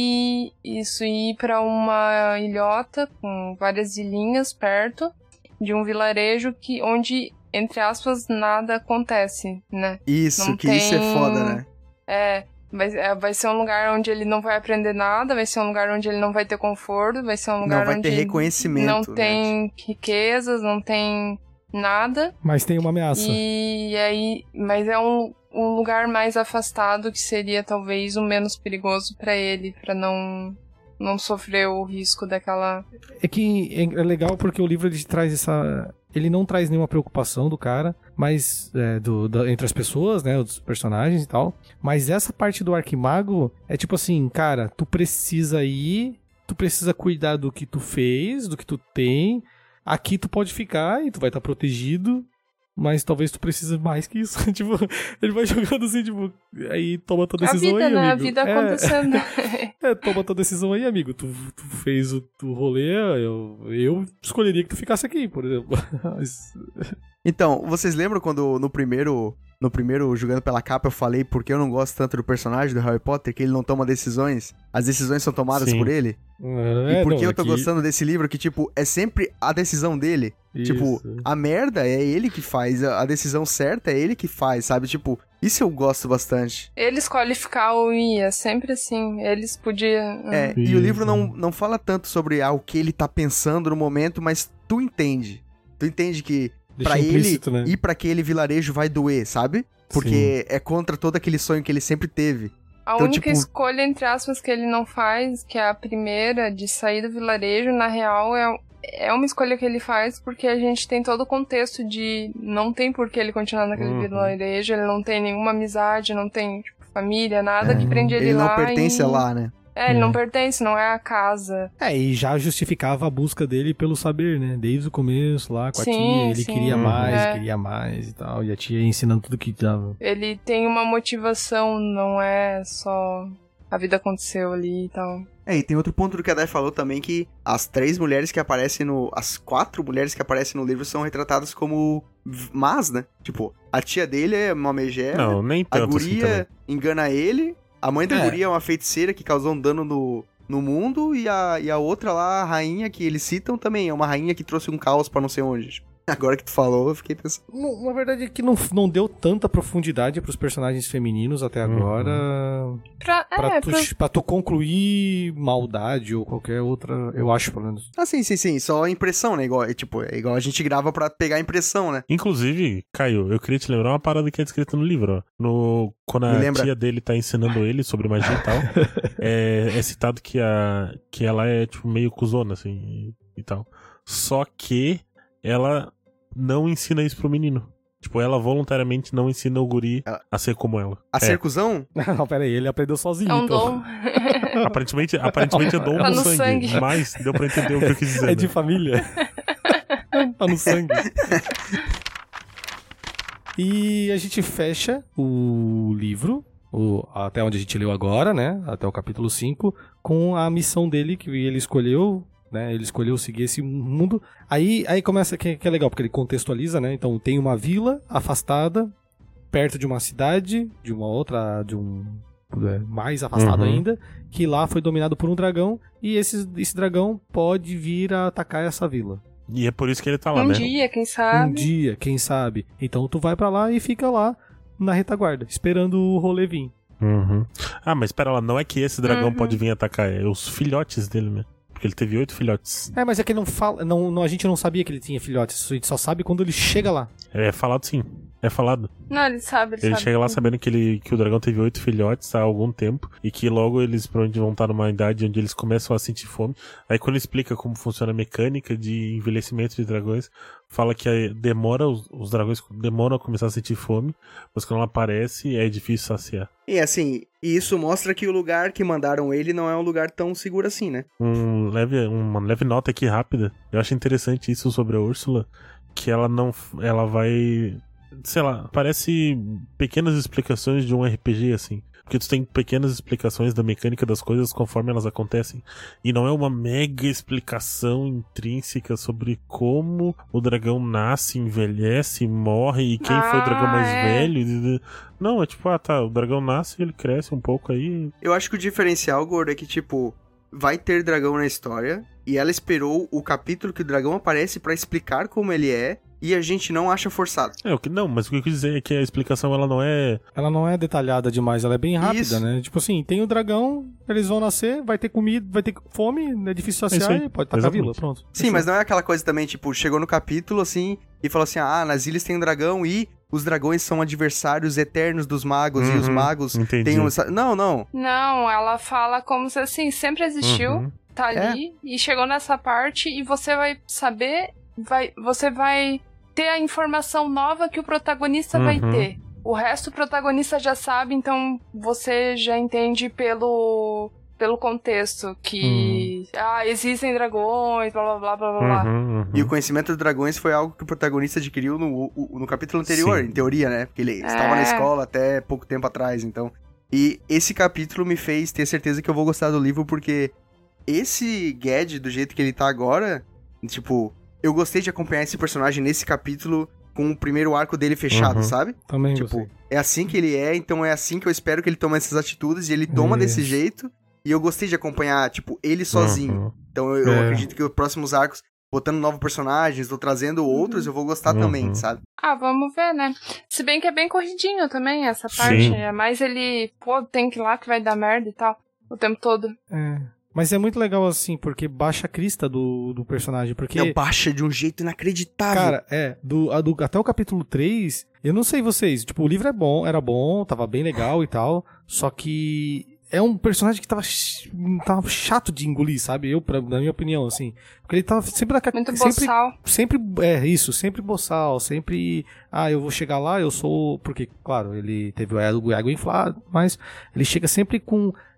e isso ir pra uma ilhota com várias ilhinhas perto de um vilarejo que onde, entre aspas, nada acontece, né? Isso, Não que isso é tem- foda, né? É, vai, é, vai ser um lugar onde ele não vai aprender nada, vai ser um lugar onde ele não vai ter conforto, vai ser um lugar Não vai onde ter reconhecimento, não né? tem riquezas, não tem nada. Mas tem uma ameaça. E aí, mas é um, um lugar mais afastado que seria talvez o menos perigoso pra ele, pra não não sofrer o risco daquela... É que é é legal porque o livro ele traz essa... Ele não traz nenhuma preocupação do cara, mas é, do, da- entre as pessoas, né, os personagens e tal. Mas essa parte do Arquimago é tipo assim, cara, tu precisa ir, tu precisa cuidar do que tu fez, do que tu tem. Aqui tu pode ficar e tu vai estar protegido, mas talvez tu precise mais que isso. Tipo, ele vai jogando assim, tipo, aí toma tua A decisão vida, aí, né? A amigo. vida É. acontecendo. É, toma tua decisão aí, amigo. Tu, tu fez o, o rolê, eu, eu escolheria que tu ficasse aqui, por exemplo. Mas- Então, vocês lembram quando no primeiro, no primeiro Jogando Pela Capa eu falei porque eu não gosto tanto do personagem do Harry Potter, que ele não toma decisões, as decisões são tomadas Sim. por ele? É, e por que não, eu tô aqui- gostando desse livro que, tipo, é sempre a decisão dele. Tipo, Isso. a merda é ele que faz, a a decisão certa é ele que faz, sabe? Tipo, isso eu gosto bastante. Ele escolhe ficar ou ir, é sempre assim. Eles podiam... É, e Isso. o livro não, não fala tanto sobre ah, o que ele tá pensando no momento, mas tu entende. Tu entende que Deixa pra ele implícito, né? ir pra aquele vilarejo vai doer, sabe? Porque é contra todo aquele sonho que ele sempre teve. A Então, única tipo- escolha, entre aspas, que ele não faz, que é a primeira de sair do vilarejo, na real, é, é uma escolha que ele faz porque a gente tem todo o contexto de não tem por que ele continuar naquele Uhum. vilarejo, ele não tem nenhuma amizade, não tem tipo, família, nada É. que prende ele, Ele não lá. pertence e... lá, né? É, ele É. não pertence, não é a casa. É, e já justificava a busca dele pelo saber, né? Desde o começo lá com a Sim, tia, ele sim. queria mais, É. queria mais e tal. E a tia ia ensinando tudo que dava. Ele tem uma motivação, não é só a vida aconteceu ali e tal. É, e tem outro ponto do que a Dai falou também, que as três mulheres que aparecem no... As quatro mulheres que aparecem no livro são retratadas como v- más, né? Tipo, a tia dele é uma megera, Não, nem a tanto assim também. guria engana ele, a mãe da É. guria é uma feiticeira que causou um dano no, no mundo, e a, e a outra lá, a rainha que eles citam também, é uma rainha que trouxe um caos pra não sei onde. Tipo, agora que tu falou, eu fiquei pensando... Não, na verdade é que não, não deu tanta profundidade pros personagens femininos até Uhum. agora. Pra, Pra, é, tu, pro- pra tu concluir maldade ou qualquer outra, eu acho, pelo menos. Ah, sim, sim, sim, só impressão, né? Igual, é, tipo, é igual a gente grava pra pegar a impressão, né? Inclusive, Caio, eu queria te lembrar uma parada que é descrita no livro, ó. No, quando Me a lembra. tia dele tá ensinando ele sobre magia e tal, é, é citado que, a, que ela é, tipo, meio cuzona, assim, e, e tal. Só que ela não ensina isso pro menino. Tipo, ela voluntariamente não ensina o guri Ela- a ser como ela. A É, ser cuzão? Não, pera aí, ele aprendeu sozinho. é um então. dom. aparentemente, aparentemente é dom Tá no no sangue, sangue. mas deu pra entender o que eu quis dizer. É de né? família. Tá no sangue. E a gente fecha o livro, o, até onde a gente leu agora, né? Até o capítulo cinco, com a missão dele que ele escolheu, né? Ele escolheu seguir esse mundo. Aí, aí começa, que, que é legal, porque ele contextualiza, né? Então tem uma vila afastada, perto de uma cidade, de uma outra, de um... é, mais afastado Uhum. ainda, que lá foi dominado por um dragão, e esse, esse dragão pode vir a atacar essa vila. E é por isso que ele tá lá, Um né? dia, quem Um sabe. dia, quem sabe. Então tu vai pra lá e fica lá na retaguarda, esperando o rolê vir. Uhum. Ah, mas espera lá, não é que esse dragão Uhum. pode vir atacar, é os filhotes dele, né? Porque ele teve oito filhotes. É, mas é que não fala, não, não- a gente não sabia que ele tinha filhotes, a gente só sabe quando ele chega lá. É falado sim, é falado. Não, ele sabe, ele, Ele sabe. chega lá sabendo que, ele, que o dragão teve oito filhotes há algum tempo e que logo eles provavelmente vão estar numa idade onde eles começam a sentir fome. Aí quando ele explica como funciona a mecânica de envelhecimento de dragões, fala que aí demora, os, os dragões demoram a começar a sentir fome, mas quando ela aparece é difícil saciar. E assim, isso mostra que o lugar que mandaram ele não é um lugar tão seguro assim, né? Um leve, uma leve nota aqui rápida, eu acho interessante isso sobre a Úrsula, que ela não, ela vai... sei lá, parece pequenas explicações de um R P G, assim. Porque tu tem pequenas explicações da mecânica das coisas conforme elas acontecem. E não é uma mega explicação intrínseca sobre como o dragão nasce, envelhece, morre e quem foi o dragão Ah, mais é. velho. Não, é tipo, ah tá, o dragão nasce, ele cresce um pouco aí. Eu acho que o diferencial, Gordo, é que, tipo, vai ter dragão na história, e ela esperou o capítulo que o dragão aparece pra explicar como ele é, e a gente não acha forçado. É, o que, não, mas o que eu quis dizer é que a explicação ela não é. Ela não é detalhada demais, ela é bem rápida, Isso. né? Tipo assim, tem o dragão, eles vão nascer, vai ter comida, vai ter fome, é difícil isso saciar aí, e pode tacar a vila, exatamente. pronto. Sim, mas não é aquela coisa também, tipo, chegou no capítulo, assim, e falou assim, ah, nas ilhas tem um dragão e os dragões são adversários eternos dos magos, e os Uhum, magos entendi. têm um... Não, não. Não, ela fala como se assim, sempre existiu, Uhum. tá ali, e chegou nessa parte e você vai saber, vai, você vai ter a informação nova que o protagonista vai Uhum. ter. O resto o protagonista já sabe, então você já entende pelo, pelo contexto que ah, existem dragões, blá blá blá blá blá. Uhum, uhum. E o conhecimento dos dragões foi algo que o protagonista adquiriu no, o- no capítulo anterior, Sim. em teoria, né? Porque ele estava na escola até pouco tempo atrás, então... E esse capítulo me fez ter certeza que eu vou gostar do livro, porque esse Ged, do jeito que ele tá agora, tipo... Eu gostei de acompanhar esse personagem nesse capítulo com o primeiro arco dele fechado, Uhum. sabe? Também Tipo, gostei. é assim que ele é, então é assim que eu espero que ele tome essas atitudes, e ele toma desse Isso. jeito, e eu gostei de acompanhar, tipo, ele sozinho. Uhum. Então eu, eu É. acredito que os próximos arcos, botando novos personagens, ou trazendo outros, eu vou gostar Uhum. também, sabe? Ah, vamos ver, né? Se bem que é bem corridinho também essa parte. Sim. É mais ele, pô, tem que ir lá que vai dar merda e tal, o tempo todo. É. Mas é muito legal assim, porque baixa a crista do, do personagem, porque... Não, baixa de um jeito inacreditável. Cara, é, do, a do- até o capítulo três, eu não sei vocês, tipo, o livro é bom, era bom, tava bem legal e tal, só que é um personagem que tava, ch- tava chato de engolir, sabe? Eu, pra, na minha opinião, assim. Porque ele tava sempre naquela... Muito sempre, boçal. sempre, é isso, sempre boçal, sempre, ah, eu vou chegar lá, eu sou, porque, claro, ele teve o ego, o ego inflado, mas ele chega sempre com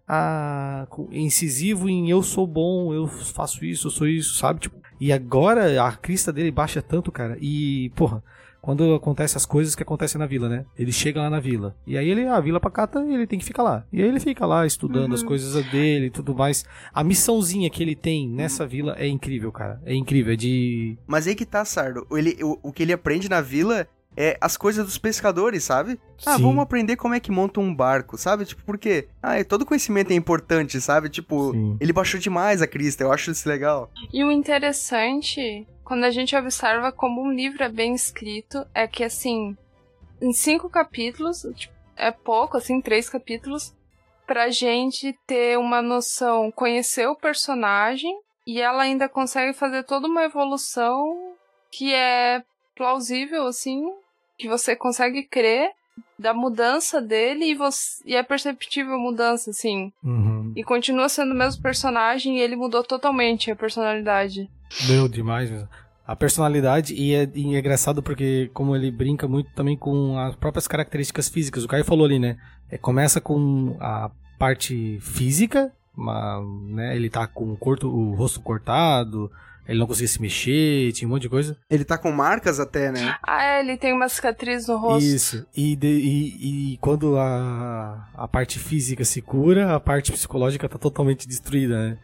a, incisivo em eu sou bom, eu faço isso, eu sou isso, sabe? Tipo, e agora a crista dele baixa tanto, cara. E, porra, quando acontecem as coisas que acontecem na vila, né? Ele chega lá na vila. E aí ele, a vila pacata, ele tem que ficar lá. E aí ele fica lá estudando uhum. as coisas dele e tudo mais. A missãozinha que ele tem nessa uhum. vila é incrível, cara. É incrível, é de... Mas aí que tá, Sardo. Ele, o, o que ele aprende na vila é as coisas dos pescadores, sabe? Ah, Sim. vamos aprender como é que monta um barco, sabe? Tipo, por quê? Ah, todo conhecimento é importante, sabe? Tipo, Sim. ele baixou demais a crista, eu acho isso legal. E o interessante, quando a gente observa como um livro é bem escrito, é que, assim, em cinco capítulos, tipo, é pouco, assim, três capítulos, pra gente ter uma noção, conhecer o personagem, e ela ainda consegue fazer toda uma evolução que é plausível, assim, que você consegue crer da mudança dele e, você, e é perceptível a mudança, assim. Uhum. E continua sendo o mesmo personagem e ele mudou totalmente a personalidade. Meu, demais mesmo. A personalidade, e é, e é engraçado porque como ele brinca muito também com as próprias características físicas. O Caio falou ali, né? É, começa com a parte física, uma, né? Ele tá com o, corto, o rosto cortado... Ele não conseguia se mexer, tinha um monte de coisa. Ele tá com marcas até, né? Ah, é, ele tem uma cicatriz no rosto. Isso. E, de, e, e quando a, a parte física se cura, a parte psicológica tá totalmente destruída, né?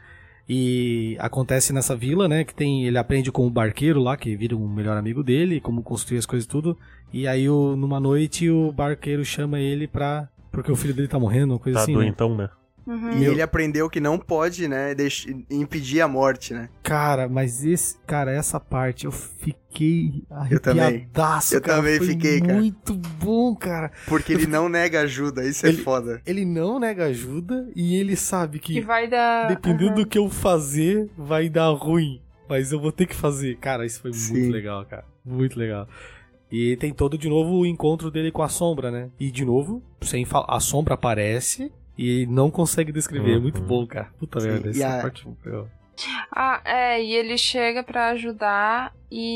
E acontece nessa vila, né? Que tem, ele aprende com o barqueiro lá, que vira um melhor amigo dele, como construir as coisas e tudo. E aí, o, numa noite, o barqueiro chama ele pra... Porque o filho dele tá morrendo, uma coisa tá assim, doentão, né? né? Uhum. E Meu. ele aprendeu que não pode, né, deix... impedir a morte, né? Cara, mas esse, cara, essa parte eu fiquei arrepiadaço, Eu cara. também Foi fiquei, cara. Muito bom, cara. Porque ele não nega ajuda, isso ele, é foda. Ele não nega ajuda e ele sabe que, que vai dar... dependendo uhum. do que eu fazer, vai dar ruim. Mas eu vou ter que fazer. Cara, isso foi Sim. muito legal, cara. Muito legal. E tem todo, de novo, o encontro dele com a sombra, né? E, de novo, sem falar, a sombra aparece... E não consegue descrever, uhum. é muito bom, cara. Puta merda, essa a... parte foi... Ah, é, e ele chega pra ajudar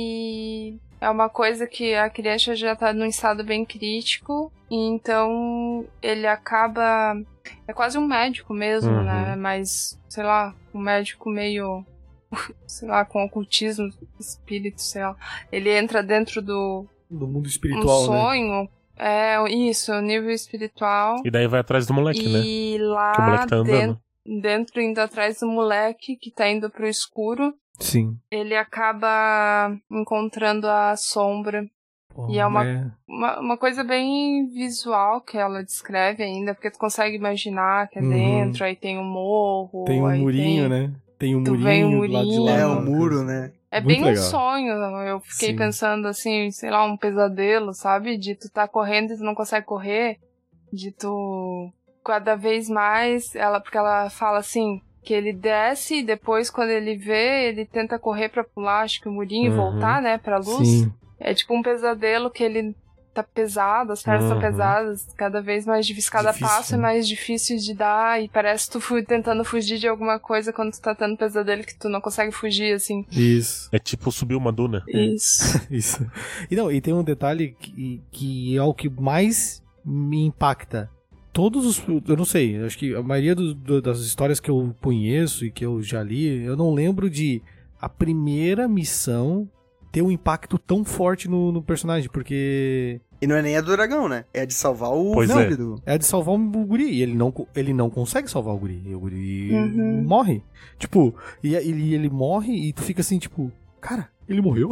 e é uma coisa que a criança já tá num estado bem crítico, e então ele acaba... É quase um médico mesmo, uhum. né? Mas, sei lá, um médico meio... sei lá, com ocultismo, espírito, sei lá. Ele entra dentro do... Do mundo espiritual, um sonho, né? É, isso, o nível espiritual. E daí vai atrás do moleque, e né? E lá que o moleque tá andando. Dentro, dentro, indo atrás do moleque que tá indo pro escuro. Sim. Ele acaba encontrando a sombra. Pô, e é uma, é uma, uma coisa bem visual que ela descreve ainda, porque tu consegue imaginar que é uhum. dentro, aí tem um morro. Tem um aí murinho, tem... né? Tem um tu murinho, um do lado de murinho. lá. É, o muro, né? É Muito bem legal. um sonho, eu fiquei Sim. pensando assim, sei lá, um pesadelo, sabe? De tu tá correndo e tu não consegue correr, de tu cada vez mais, ela, porque ela fala assim, que ele desce e depois quando ele vê, ele tenta correr pra pular, acho que o murinho uhum. e voltar, né, pra luz. Sim. É tipo um pesadelo que ele tá pesado, as pernas estão Uhum. pesadas, cada vez mais difícil, cada Difícil, passo é né? mais difícil de dar e parece tu fu- tentando fugir de alguma coisa quando tu tá tendo pesadelo que tu não consegue fugir, assim. Isso. É tipo subir uma duna. Isso. Isso. E não, e tem um detalhe que, que é o que mais me impacta. Todos os... Eu não sei, acho que a maioria do, do, das histórias que eu conheço e que eu já li, eu não lembro de a primeira missão ter um impacto tão forte no, no personagem, porque... E não é nem a do dragão, né? É a de salvar o Pois filho é. do... É de salvar o guri, e ele não, ele não consegue salvar o guri, e o guri Uhum. morre. Tipo, e ele, ele morre e tu fica assim, tipo, cara, ele morreu?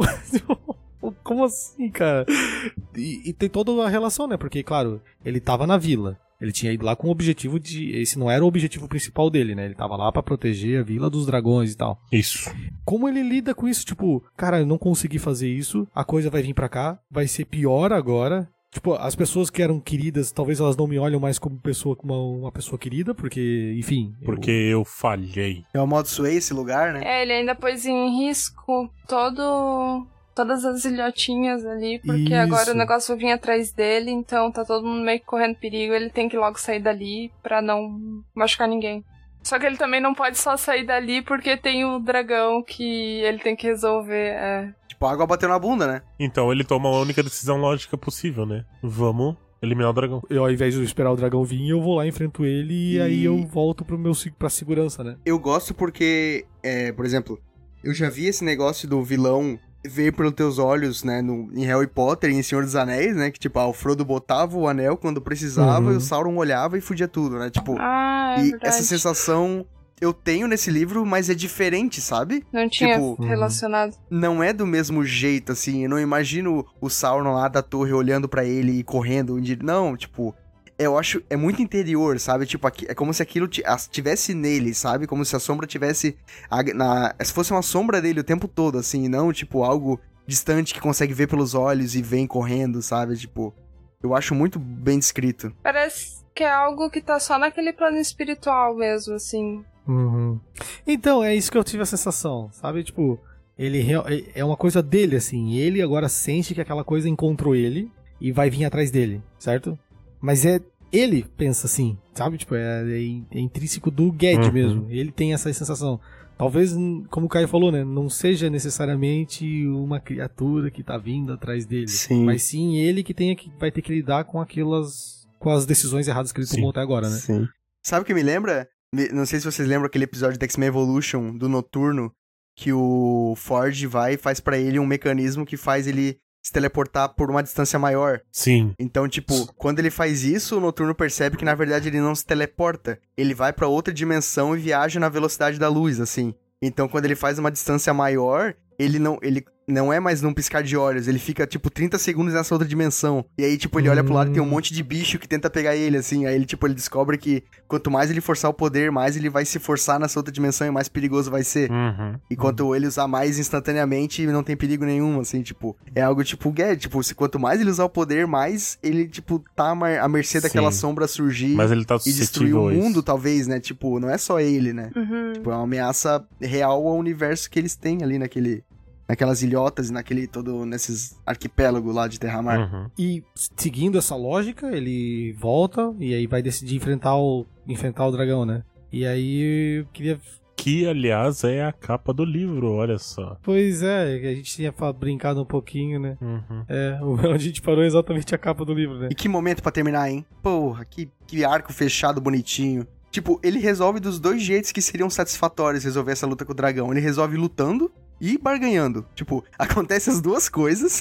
Como assim, cara? E, e tem toda a relação, né? Porque, claro, ele tava na vila. Ele tinha ido lá com o objetivo de... Esse não era o objetivo principal dele, né? Ele tava lá pra proteger a vila dos dragões e tal. Isso. Como ele lida com isso? Tipo, cara, eu não consegui fazer isso, a coisa vai vir pra cá, vai ser pior agora. Tipo, as pessoas que eram queridas, talvez elas não me olham mais como pessoa, como uma, uma pessoa querida, porque, enfim... Porque eu, eu falhei. Eu amaldiçoei esse lugar, né? É, ele ainda pôs em risco todo... todas as ilhotinhas ali, porque Isso. agora o negócio vai vir atrás dele, então tá todo mundo meio que correndo perigo, ele tem que logo sair dali pra não machucar ninguém. Só que ele também não pode só sair dali porque tem o dragão que ele tem que resolver, é... Tipo, a água bateu na bunda, né? Então ele toma a única decisão lógica possível, né? Vamos eliminar o dragão. Eu, ao invés de esperar o dragão vir, eu vou lá, enfrento ele e, E- aí eu volto pro meu, se- pra segurança, né? Eu gosto porque, é, por exemplo, eu já vi esse negócio do vilão ver pelos teus olhos, né, no, em Harry Potter e em Senhor dos Anéis, né, que tipo, ah, o Frodo botava o anel quando precisava Uhum. e o Sauron olhava e fudia tudo, né, tipo... Ah, é e verdade. essa sensação eu tenho nesse livro, mas é diferente, sabe? Não tinha tipo, relacionado. Não é do mesmo jeito, assim, eu não imagino o Sauron lá da torre olhando pra ele e correndo, de- não, tipo... Eu acho, é muito interior, sabe? Tipo, aqui- é como se aquilo ti- as- tivesse nele, sabe? Como se a sombra tivesse, a- na, se fosse uma sombra dele o tempo todo, assim, e não, tipo, algo distante que consegue ver pelos olhos e vem correndo, sabe? Tipo, eu acho muito bem descrito. Parece que é algo que tá só naquele plano espiritual mesmo, assim. Uhum. Então, é isso que eu tive a sensação, sabe? Tipo, ele real- é uma coisa dele, assim. Ele agora sente que aquela coisa encontrou ele e vai vir atrás dele, certo? Mas é ele pensa assim, sabe? Tipo, é, é in- é intrínseco do Ged Uhum. mesmo. Ele tem essa sensação. Talvez, n- como o Caio falou, né? Não seja necessariamente uma criatura que tá vindo atrás dele. Sim. Mas sim ele que, tenha que vai ter que lidar com aquelas... com as decisões erradas que ele Sim. tomou até agora, né? Sim. Sabe o que me lembra? Me- Não sei se vocês lembram aquele episódio de X-Men Evolution, do Noturno, que o Ford vai e faz pra ele um mecanismo que faz ele se teleportar por uma distância maior. Sim. Então, tipo, quando ele faz isso, o Noturno percebe que, na verdade, ele não se teleporta. Ele vai pra outra dimensão e viaja na velocidade da luz, assim. Então, quando ele faz uma distância maior, ele não, ele não é mais num piscar de olhos. Ele fica, tipo, trinta segundos nessa outra dimensão. E aí, tipo, ele olha pro lado e tem um monte de bicho que tenta pegar ele, assim. Aí, ele, tipo, ele descobre que quanto mais ele forçar o poder, mais ele vai se forçar nessa outra dimensão e mais perigoso vai ser. Uhum. E quanto ele usar mais instantaneamente, não tem perigo nenhum, assim, tipo... É algo tipo Ged, tipo, se quanto mais ele usar o poder, mais ele, tipo, tá à mer- à mercê daquela Sim. sombra surgir Mas ele tá e destruir suscetível o a isso. mundo, talvez, né? Tipo, não é só ele, né? Uhum. Tipo, é uma ameaça real ao universo que eles têm ali naquele... Naquelas ilhotas e naquele todo... Nesses arquipélagos lá de Terra-Mar. Uhum. E seguindo essa lógica, ele volta e aí vai decidir enfrentar o, enfrentar o dragão, né? E aí eu queria... Que, aliás, é a capa do livro, olha só. Pois é, a gente tinha fa- brincado um pouquinho, né? Uhum. É, onde a gente parou é exatamente a capa do livro, né? E que momento pra terminar, hein? Porra, que, que arco fechado bonitinho. Tipo, ele resolve dos dois jeitos que seriam satisfatórios resolver essa luta com o dragão. Ele resolve lutando e barganhando. Tipo, acontece as duas coisas.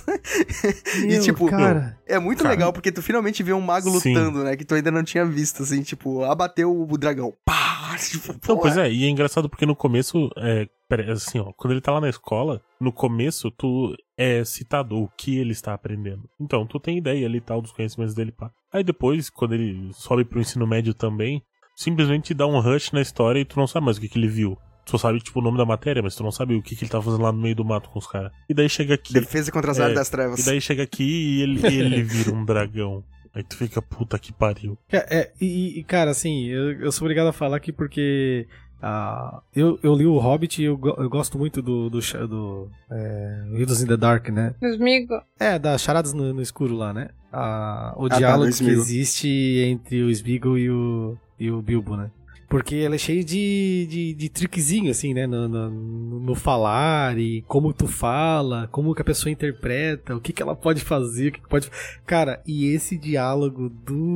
e, Meu, tipo, cara... é muito Cara. legal porque tu finalmente vê um mago Sim. lutando, né? Que tu ainda não tinha visto, assim, tipo, abateu o dragão. Pá! Tipo, Não, pô, pois é, e é engraçado porque no começo, é, pera- assim, ó, quando ele tá lá na escola, no começo tu é citado o que ele está aprendendo. Então, tu tem ideia ali tal dos conhecimentos dele, pá. Aí depois, quando ele sobe pro ensino médio também, simplesmente dá um rush na história e tu não sabe mais o que, que ele viu. Tu só sabe, tipo, o nome da matéria, mas tu não sabe o que, que ele tá fazendo lá no meio do mato com os caras. E daí chega aqui. Defesa contra as É, áreas das trevas. E daí chega aqui e ele, e ele vira um dragão. Aí tu fica, puta que pariu. É, é, e, e, cara, assim, eu, eu sou obrigado a falar aqui porque ah, eu, eu li o Hobbit e eu, go- eu gosto muito do, do, cha- do é, Riddles in the Dark, né? Amigo. É, das charadas no, no escuro lá, né? Ah, o tá, diálogo do que Sméagol. existe entre o Sméagol e o, e o Bilbo, né? Porque ela é cheia de, de, de trickzinho, assim, né? No, no, no falar e como tu fala, como que a pessoa interpreta, o que, que ela pode fazer, o que, que pode... Cara, e esse diálogo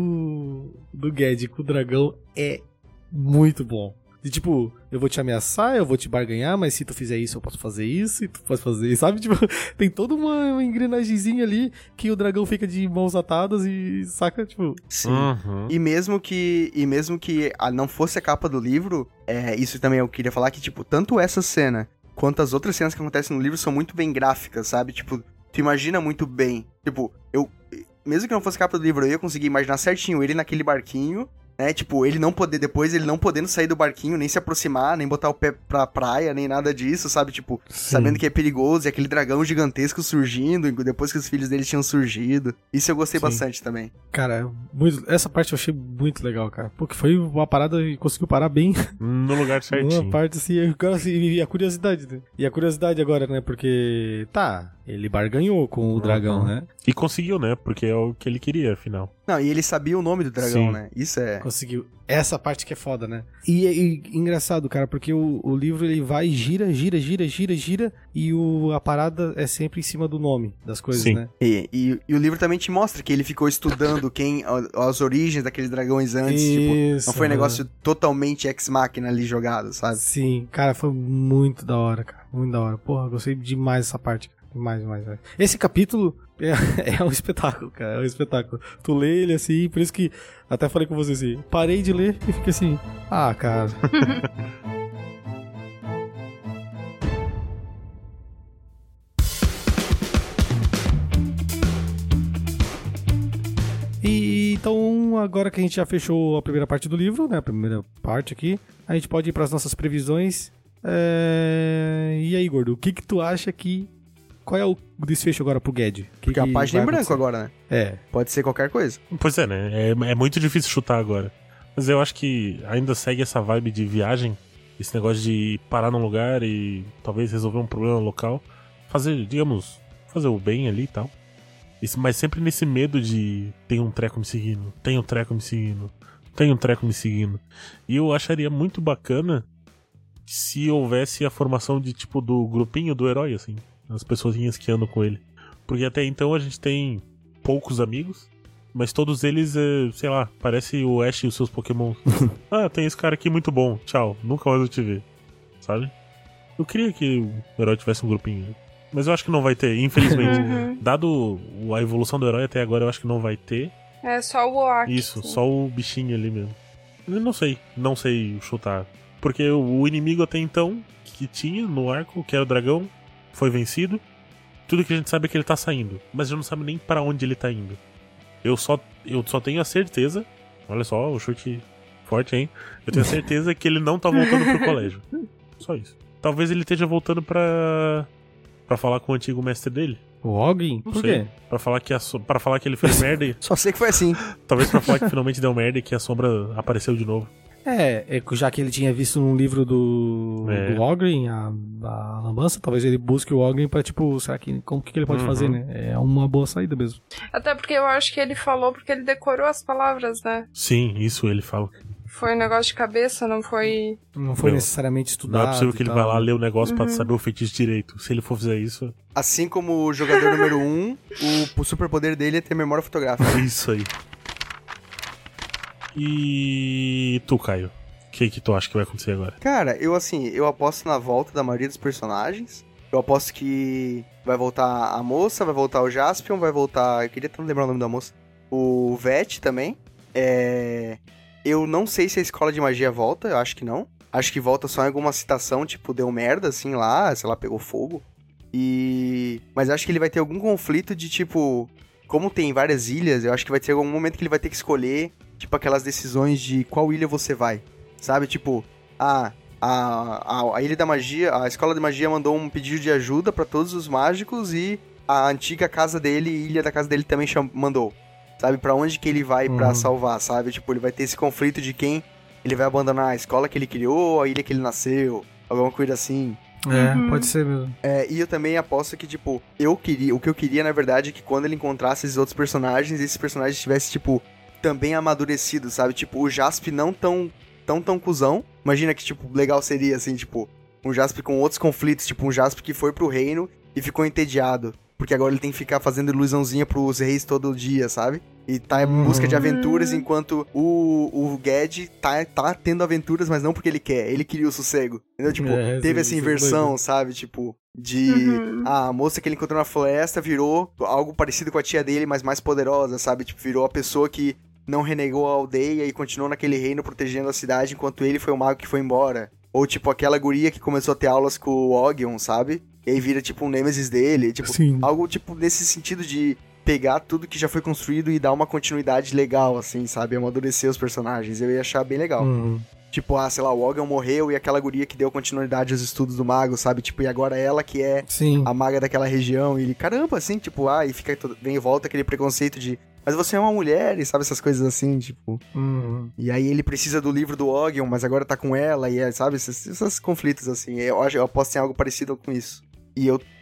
do, do Ged com o dragão é muito bom. De tipo, eu vou te ameaçar, eu vou te barganhar, mas se tu fizer isso, eu posso fazer isso, e tu pode fazer isso, sabe? Tipo, tem toda uma, uma engrenagemzinha ali que o dragão fica de mãos atadas e saca, tipo... Sim. Uhum. E mesmo que, e mesmo que ah, não fosse a capa do livro, é, isso também eu queria falar que, tipo, tanto essa cena quanto as outras cenas que acontecem no livro são muito bem gráficas, sabe? Tipo, tu imagina muito bem. Tipo, eu... Mesmo que não fosse a capa do livro, eu ia conseguir imaginar certinho ele naquele barquinho, né? Tipo, ele não poder, depois ele não podendo sair do barquinho, nem se aproximar, nem botar o pé pra praia, nem nada disso, sabe? Tipo, sabendo que é perigoso, e aquele dragão gigantesco surgindo, depois que os filhos dele tinham surgido. Isso eu gostei Sim. bastante também. Cara, muito, essa parte eu achei muito legal, cara. Porque foi uma parada e conseguiu parar bem No lugar certinho. numa parte assim, agora, assim, e a curiosidade, né? E a curiosidade agora, né? Porque, tá, Ele barganhou com o dragão, Uhum. né? E conseguiu, né? Porque é o que ele queria, afinal. Não, e ele sabia o nome do dragão, Sim. né? Isso é... Conseguiu. Essa parte que é foda, né? E, e engraçado, cara, porque o, o livro ele vai, gira, gira, gira, gira, gira, e o, a parada é sempre em cima do nome das coisas, Sim. né? E, e, e o livro também te mostra que ele ficou estudando quem, a- as origens daqueles dragões antes, tipo, Isso, não foi um né? negócio totalmente ex-máquina ali jogado, sabe? Sim, cara, foi muito da hora, cara. Muito da hora. Porra, gostei demais dessa parte, cara. Demais, demais, demais. Esse capítulo é, é um espetáculo, cara. É um espetáculo. Tu lê ele assim, por isso que até falei com você assim. Parei de ler e fiquei assim. Ah, cara. E então, agora que a gente já fechou a primeira parte do livro, né? A primeira parte aqui, a gente pode ir para as nossas previsões. É... E aí, Gordo, o que que tu acha que... Qual é o desfecho agora pro Ged? Que Porque a que página é em vai branco acontecer? agora, né? É. Pode ser qualquer coisa. Pois é, né? É, é muito difícil chutar agora. Mas eu acho que ainda segue essa vibe de viagem. Esse negócio de parar num lugar e talvez resolver um problema local. Fazer, digamos, fazer o bem ali e tal. Isso, mas sempre nesse medo de tem um treco me seguindo, tem um treco me seguindo, tem um treco me seguindo. E eu acharia muito bacana se houvesse a formação de tipo do grupinho do herói, assim. As pessoinhas que andam com ele. Porque até então a gente tem poucos amigos, mas todos eles, é, sei lá, parece o Ash e os seus Pokémon. Ah, tem esse cara aqui muito bom, tchau, nunca mais vou te ver. Sabe? Eu queria que o herói tivesse um grupinho. Mas eu acho que não vai ter, infelizmente. Uhum. Dado a evolução do herói até agora, eu acho que não vai ter. É só o Oak. Isso, só o bichinho ali mesmo. Eu não sei, não sei chutar. Porque o inimigo até então, que tinha no arco, que era o dragão, foi vencido. Tudo que a gente sabe é que ele tá saindo. Mas a gente não sabe nem pra onde ele tá indo. Eu só, eu só tenho a certeza. Olha só, o chute forte, hein? Eu tenho a certeza que ele não tá voltando pro colégio. Só isso. Talvez ele esteja voltando pra. pra falar com o antigo mestre dele. O Ogin? Não Por sei. quê? Pra falar que, a so... pra falar que ele fez merda e. Só sei que foi assim. Talvez pra falar que finalmente deu merda e que a sombra apareceu de novo. É, é, já que ele tinha visto num livro do, É. do Ogrin, a, a lambança, talvez ele busque o Ogrin pra, tipo, será que, como que, que ele pode Uhum. fazer, né? É uma boa saída mesmo. Até porque eu acho que ele falou porque ele decorou as palavras, né? Sim, isso ele fala. Foi um negócio de cabeça, não foi... Não foi Não. necessariamente estudado. Não é possível que e ele tal. vá lá ler o negócio pra saber o feitiço direito. Se ele for fazer isso, Assim como o jogador número um, o, o superpoder dele é ter memória fotográfica. é isso aí. E tu, Caio? O que, que tu acha que vai acontecer agora? Cara, eu assim, eu aposto na volta da maioria dos personagens. Eu aposto que vai voltar a moça, vai voltar o Jaspion, vai voltar... Eu queria tanto lembrar o nome da moça. O Vett também. É... Eu não sei se a escola de magia volta, eu acho que não. Acho que volta só em alguma citação, tipo, deu merda, assim, lá, sei lá, pegou fogo. E... Mas acho que ele vai ter algum conflito de, tipo... Como tem várias ilhas, eu acho que vai ter algum momento que ele vai ter que escolher, tipo, aquelas decisões de qual ilha você vai. Sabe, tipo... Ah... A, a, a Ilha da Magia, a Escola de Magia mandou um pedido de ajuda pra todos os mágicos e a antiga casa dele, ilha da casa dele também cham, mandou. Sabe, pra onde que ele vai pra Uhum. salvar, sabe? Tipo, ele vai ter esse conflito de quem ele vai abandonar a escola que ele criou, a ilha que ele nasceu, alguma coisa assim. É, Uhum. pode ser mesmo. É, e eu também aposto que, tipo, eu queria, o que eu queria, na verdade, é que quando ele encontrasse esses outros personagens, esses personagens estivessem, tipo, também amadurecidos, sabe? Tipo, o Jasp não tão, tão, tão cuzão. Imagina que, tipo, legal seria, assim, tipo, um Jasp com outros conflitos, tipo, um Jasp que foi pro reino e ficou entediado. Porque agora ele tem que ficar fazendo ilusãozinha pros reis todo dia, sabe? E tá em Uhum. busca de aventuras, enquanto o, o Ged tá, tá tendo aventuras, mas não porque ele quer, ele queria o sossego. Entendeu? Tipo, É, teve sim, essa isso é inversão, doido. sabe? Tipo, de... Uhum. A moça que ele encontrou na floresta virou algo parecido com a tia dele, mas mais poderosa, sabe? Tipo, virou a pessoa que não renegou a aldeia e continuou naquele reino protegendo a cidade, enquanto ele foi o mago que foi embora. Ou, tipo, aquela guria que começou a ter aulas com o Ogion, sabe? E aí vira, tipo, um nêmesis dele. Tipo, Sim. algo, tipo, nesse sentido de pegar tudo que já foi construído e dar uma continuidade legal, assim, sabe? Amadurecer os personagens. Eu ia achar bem legal. Uhum. Tipo, ah, sei lá, o Ogion morreu e aquela guria que deu continuidade aos estudos do mago, sabe? Tipo, e agora ela que é Sim. a maga daquela região. E ele, caramba, assim, tipo, ah, e fica, todo- vem e volta aquele preconceito de... Mas você é uma mulher, e sabe, essas coisas assim, tipo... Uhum. E aí ele precisa do livro do Ogion, mas agora tá com ela, e é, sabe, esses, esses conflitos, assim. Eu, acho, eu aposto em algo parecido com isso. E eu tô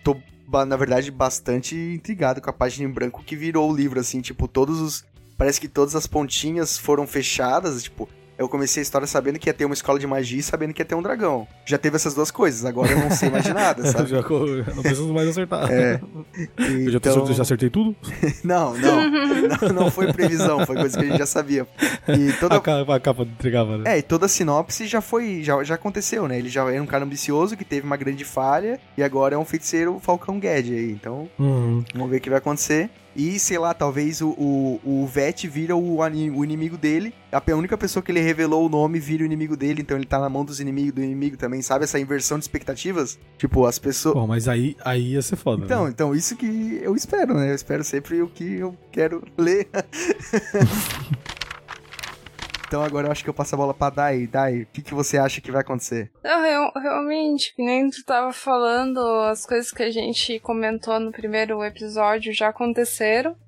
na verdade, bastante intrigado com a página em branco que virou o livro, assim, tipo, todos os... Parece que todas as pontinhas foram fechadas, tipo... Eu comecei a história sabendo que ia ter uma escola de magia e sabendo que ia ter um dragão. Já teve essas duas coisas, agora eu não sei mais de nada, sabe? já, não preciso mais acertar. É. Eu já, Então... tô, já acertei tudo? não, não, não. Não foi previsão, foi coisa que a gente já sabia. E toda... a, capa, a capa entregava, né? É, e toda a sinopse já foi, já, já aconteceu, né? Ele já era um cara ambicioso que teve uma grande falha e agora é um feiticeiro Falcão Guede aí. Então, uhum. vamos ver o que vai acontecer. E, sei lá, talvez o, o, o Veth vira o, o inimigo dele. A única pessoa que ele revelou o nome vira o inimigo dele. Então ele tá na mão dos inimigos do inimigo também, sabe? Essa inversão de expectativas. Tipo, as pessoas... Bom, mas aí, aí ia ser foda. Então, né? então, isso que eu espero, né? Eu espero sempre o que eu quero ler. Então agora eu acho que eu passo a bola pra Dai. Dai, o que, que você acha que vai acontecer? Não, eu, realmente, que nem tu tava falando, as coisas que a gente comentou no primeiro episódio já aconteceram.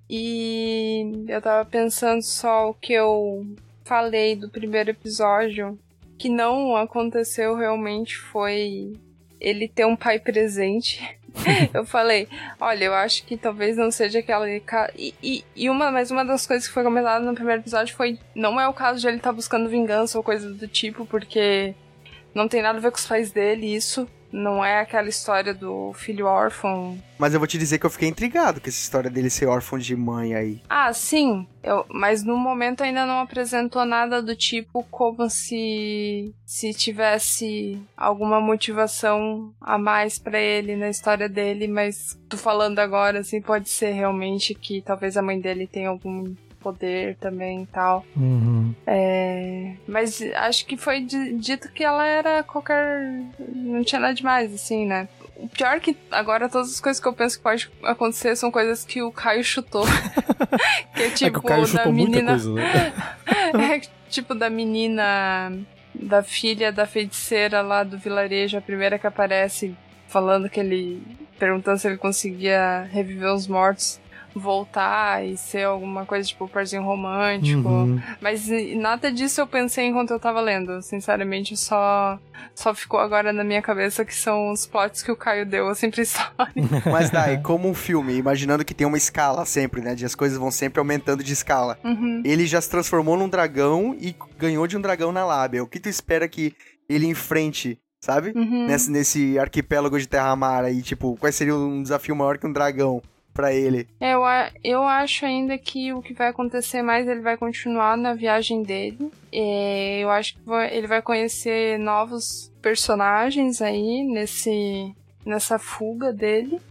E eu tava pensando só o que eu falei do primeiro episódio, que não aconteceu realmente, foi ele ter um pai presente. Eu falei, olha, eu acho que talvez não seja aquela... E, e, e uma, mas uma das coisas que foi comentada no primeiro episódio foi, não é o caso de ele estar buscando vingança ou coisa do tipo, porque não tem nada a ver com os pais dele, isso não é aquela história do filho órfão. Mas eu vou te dizer que eu fiquei intrigado com essa história dele ser órfão de mãe aí. Ah, sim, eu, mas no momento ainda não apresentou nada do tipo como se, se tivesse alguma motivação a mais pra ele na história dele, mas tô falando agora, assim, pode ser realmente que talvez a mãe dele tenha algum poder também e tal. Uhum. É, mas acho que foi dito que ela era qualquer... Não tinha nada demais, assim, né? O pior é que agora todas as coisas que eu penso que pode acontecer são coisas que o Caio chutou. Que é tipo é que o Caio da chutou menina... muita coisa, né? É tipo da menina... Da filha da feiticeira lá do vilarejo, a primeira que aparece falando que ele... Perguntando se ele conseguia reviver os mortos. Voltar e ser alguma coisa tipo parzinho romântico, uhum. Mas nada disso eu pensei enquanto eu tava lendo, sinceramente só só ficou agora na minha cabeça que são os plots que o Caio deu, assim, pra história. Mas daí, como um filme, imaginando que tem uma escala sempre, né, de as coisas vão sempre aumentando de escala, uhum. Ele já se transformou num dragão e ganhou de um dragão na lábia. O que tu espera que ele enfrente, sabe? Uhum. Nesse, nesse arquipélago de Terra-Mar aí, tipo, qual seria um desafio maior que um dragão pra ele? É, eu, eu acho ainda que o que vai acontecer mais, ele vai continuar na viagem dele. É, eu acho que vai, ele vai conhecer novos personagens aí nesse, nessa fuga dele.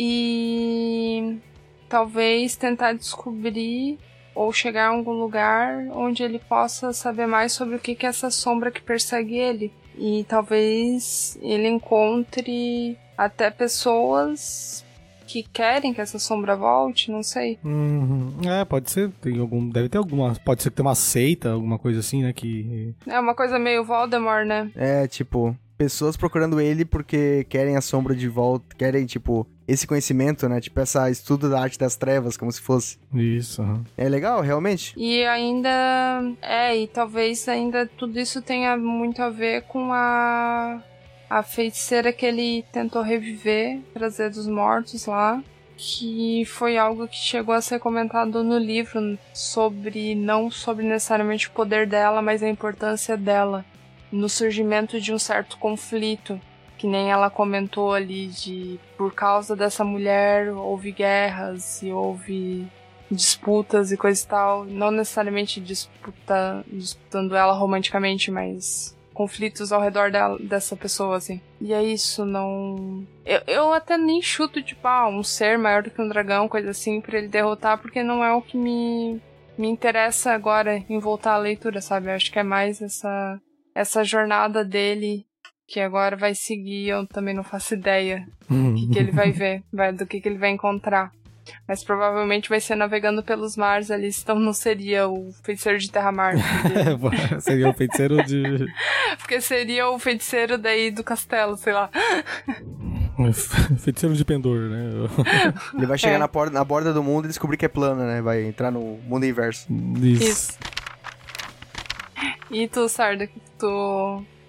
E talvez tentar descobrir ou chegar a algum lugar onde ele possa saber mais sobre o que, que é essa sombra que persegue ele. E talvez ele encontre até pessoas que querem que essa sombra volte, não sei. Uhum. É, pode ser, tem algum, deve ter alguma, pode ser que tenha uma seita, alguma coisa assim, né, que... É uma coisa meio Voldemort, né? É, tipo, pessoas procurando ele porque querem a sombra de volta, querem, tipo, esse conhecimento, né, tipo, essa estudo da arte das trevas, como se fosse. Isso, uhum. É legal, realmente? E ainda, é, e talvez ainda tudo isso tenha muito a ver com a... A feiticeira que ele tentou reviver, trazer dos mortos lá, que foi algo que chegou a ser comentado no livro, sobre não sobre necessariamente o poder dela, mas a importância dela no surgimento de um certo conflito, que nem ela comentou ali, de por causa dessa mulher houve guerras e houve disputas e coisa e tal, não necessariamente disputa, disputando ela romanticamente, mas... conflitos ao redor dela, dessa pessoa, assim. E é isso, não... Eu, eu até nem chuto, tipo, ah, um ser maior do que um dragão, coisa assim, pra ele derrotar, porque não é o que me, me interessa agora em voltar à leitura, sabe? Eu acho que é mais essa, essa jornada dele que agora vai seguir, eu também não faço ideia do que, que ele vai ver, vai, do que, que ele vai encontrar. Mas provavelmente vai ser navegando pelos mares ali, então não seria o feiticeiro de Terra-Mar. Porque... seria o feiticeiro de... Porque seria o feiticeiro daí do castelo, sei lá. Feiticeiro de Pendor, né? Ele vai chegar é. na, porta, na borda do mundo e descobrir que é plana, né? Vai entrar no mundo inverso. Isso. Isso. E tu, Sarda, o que tu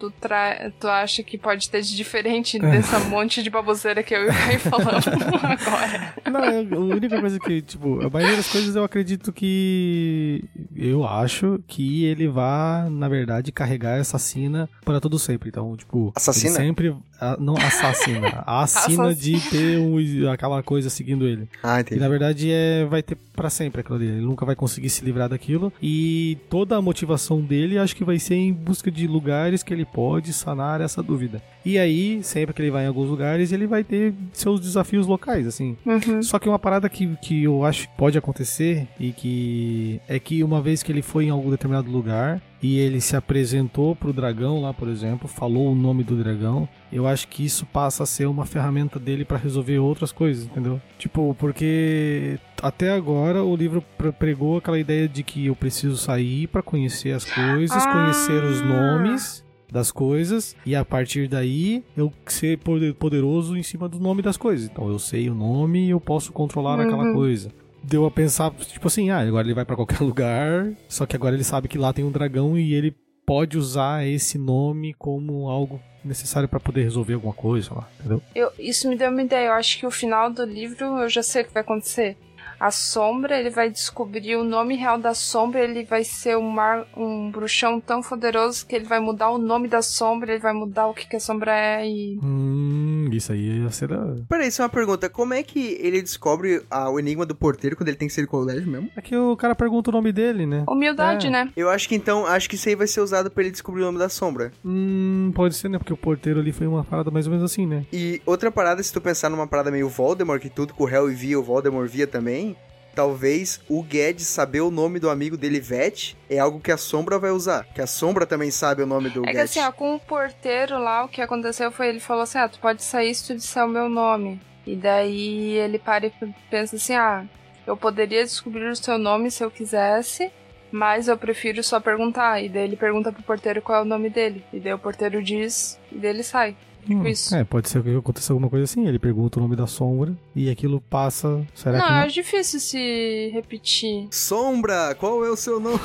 tu, tra... tu acha que pode ter de diferente dessa monte de baboseira que eu e o Caio falamos agora? Não, a única coisa que, tipo, a maioria das coisas eu acredito que... Eu acho que ele vai, na verdade, carregar essa sina para todo sempre. Então, tipo... Assassina? Ele sempre... A, não assassina. A sina de ter um, aquela coisa seguindo ele. Ah, E, entendi. na verdade, é, vai ter pra sempre aquilo ali. Ele nunca vai conseguir se livrar daquilo. E toda a motivação dele, acho que vai ser em busca de lugares que ele pode sanar essa dúvida. E aí, sempre que ele vai em alguns lugares, ele vai ter seus desafios locais, assim. Uhum. Só que uma parada que, que eu acho que pode acontecer e que é que uma vez que ele foi em algum determinado lugar e ele se apresentou pro dragão lá, por exemplo, falou o nome do dragão, eu acho que isso passa a ser uma ferramenta dele pra resolver outras coisas, entendeu? Tipo, porque até agora o livro pre- pregou aquela ideia de que eu preciso sair pra conhecer as coisas, Ah. conhecer os nomes das coisas, e a partir daí eu ser poder- poderoso em cima do nome das coisas. Então eu sei o nome e eu posso controlar Uhum. aquela coisa. Deu a pensar, tipo assim, ah, agora ele vai pra qualquer lugar, só que agora ele sabe que lá tem um dragão e ele pode usar esse nome como algo necessário pra poder resolver alguma coisa, sei lá, entendeu? Eu, isso me deu uma ideia. Eu acho que o final do livro eu já sei o que vai acontecer. A sombra, ele vai descobrir o nome real da sombra, ele vai ser um, mar, um bruxão tão poderoso que ele vai mudar o nome da sombra, ele vai mudar o que, que a sombra é e... Hum, isso aí ia ser da... Peraí, isso é uma pergunta. Como é que ele descobre ah, o enigma do porteiro quando ele tem que ser de colégio mesmo? É que o cara pergunta o nome dele, né? Humildade, É. né? Eu acho que então, acho que isso aí vai ser usado pra ele descobrir o nome da sombra. Hum, pode ser, né? Porque o porteiro ali foi uma parada mais ou menos assim, né? E outra parada, se tu pensar numa parada meio Voldemort, que tudo que o Harry via, o Voldemort via também, talvez o Guedes saber o nome do amigo dele, Vete, é algo que a Sombra vai usar. Que a Sombra também sabe o nome do É que Guedes. assim, ó, com o porteiro lá, o que aconteceu foi, ele falou assim, ah, tu pode sair se tu disser o meu nome. E daí ele para e pensa assim, ah, eu poderia descobrir o seu nome se eu quisesse, mas eu prefiro só perguntar. E daí ele pergunta pro porteiro qual é o nome dele. E daí o porteiro diz, e daí ele sai. Tipo Hum, isso. É, pode ser que aconteça alguma coisa assim. Ele pergunta o nome da sombra e aquilo passa. Será Não, que não? é difícil se repetir. Sombra, qual é o seu nome?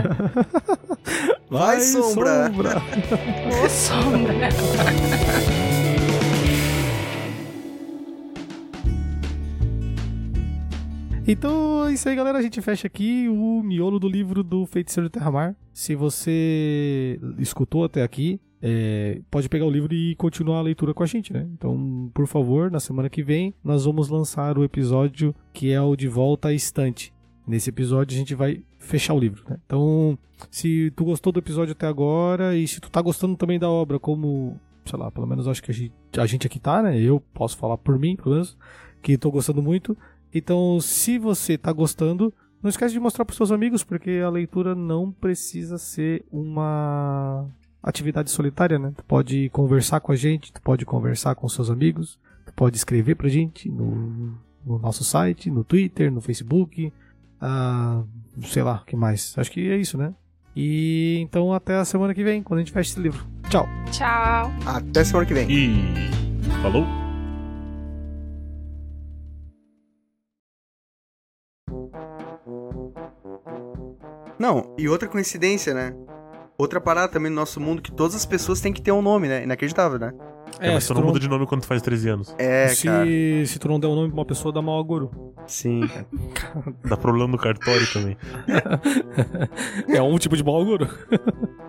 É, Vai, Sombra. ô sombra. Então é isso aí, galera. A gente fecha aqui o miolo do livro do Feiticeiro de Terramar. Se você escutou até aqui, é, pode pegar o livro e continuar a leitura com a gente, né? Então, por favor, na semana que vem, nós vamos lançar o episódio que é o De Volta à Estante. Nesse episódio a gente vai fechar o livro, né? Então, se tu gostou do episódio até agora e se tu tá gostando também da obra, como, sei lá, pelo menos acho que a gente, a gente aqui tá, né? Eu posso falar por mim, pelo menos, que tô gostando muito. Então, se você tá gostando, não esquece de mostrar pros seus amigos, porque a leitura não precisa ser uma atividade solitária, né? Tu pode conversar com a gente, tu pode conversar com seus amigos, tu pode escrever pra gente no, no nosso site, no Twitter, no Facebook, ah, sei lá, o que mais? Acho que é isso, né? E então até a semana que vem, quando a gente fecha esse livro. Tchau! Tchau. Até semana que vem. E. Falou? Não, e outra coincidência, né? Outra parada também no nosso mundo que todas as pessoas têm que ter um nome, né? Inacreditável, né? É, mas se tu tu não muda de nome quando tu faz treze anos. É, se, cara. se tu não der o nome pra uma pessoa, dá mau agouro. Sim. Dá problema no cartório também. É um tipo de mau agouro.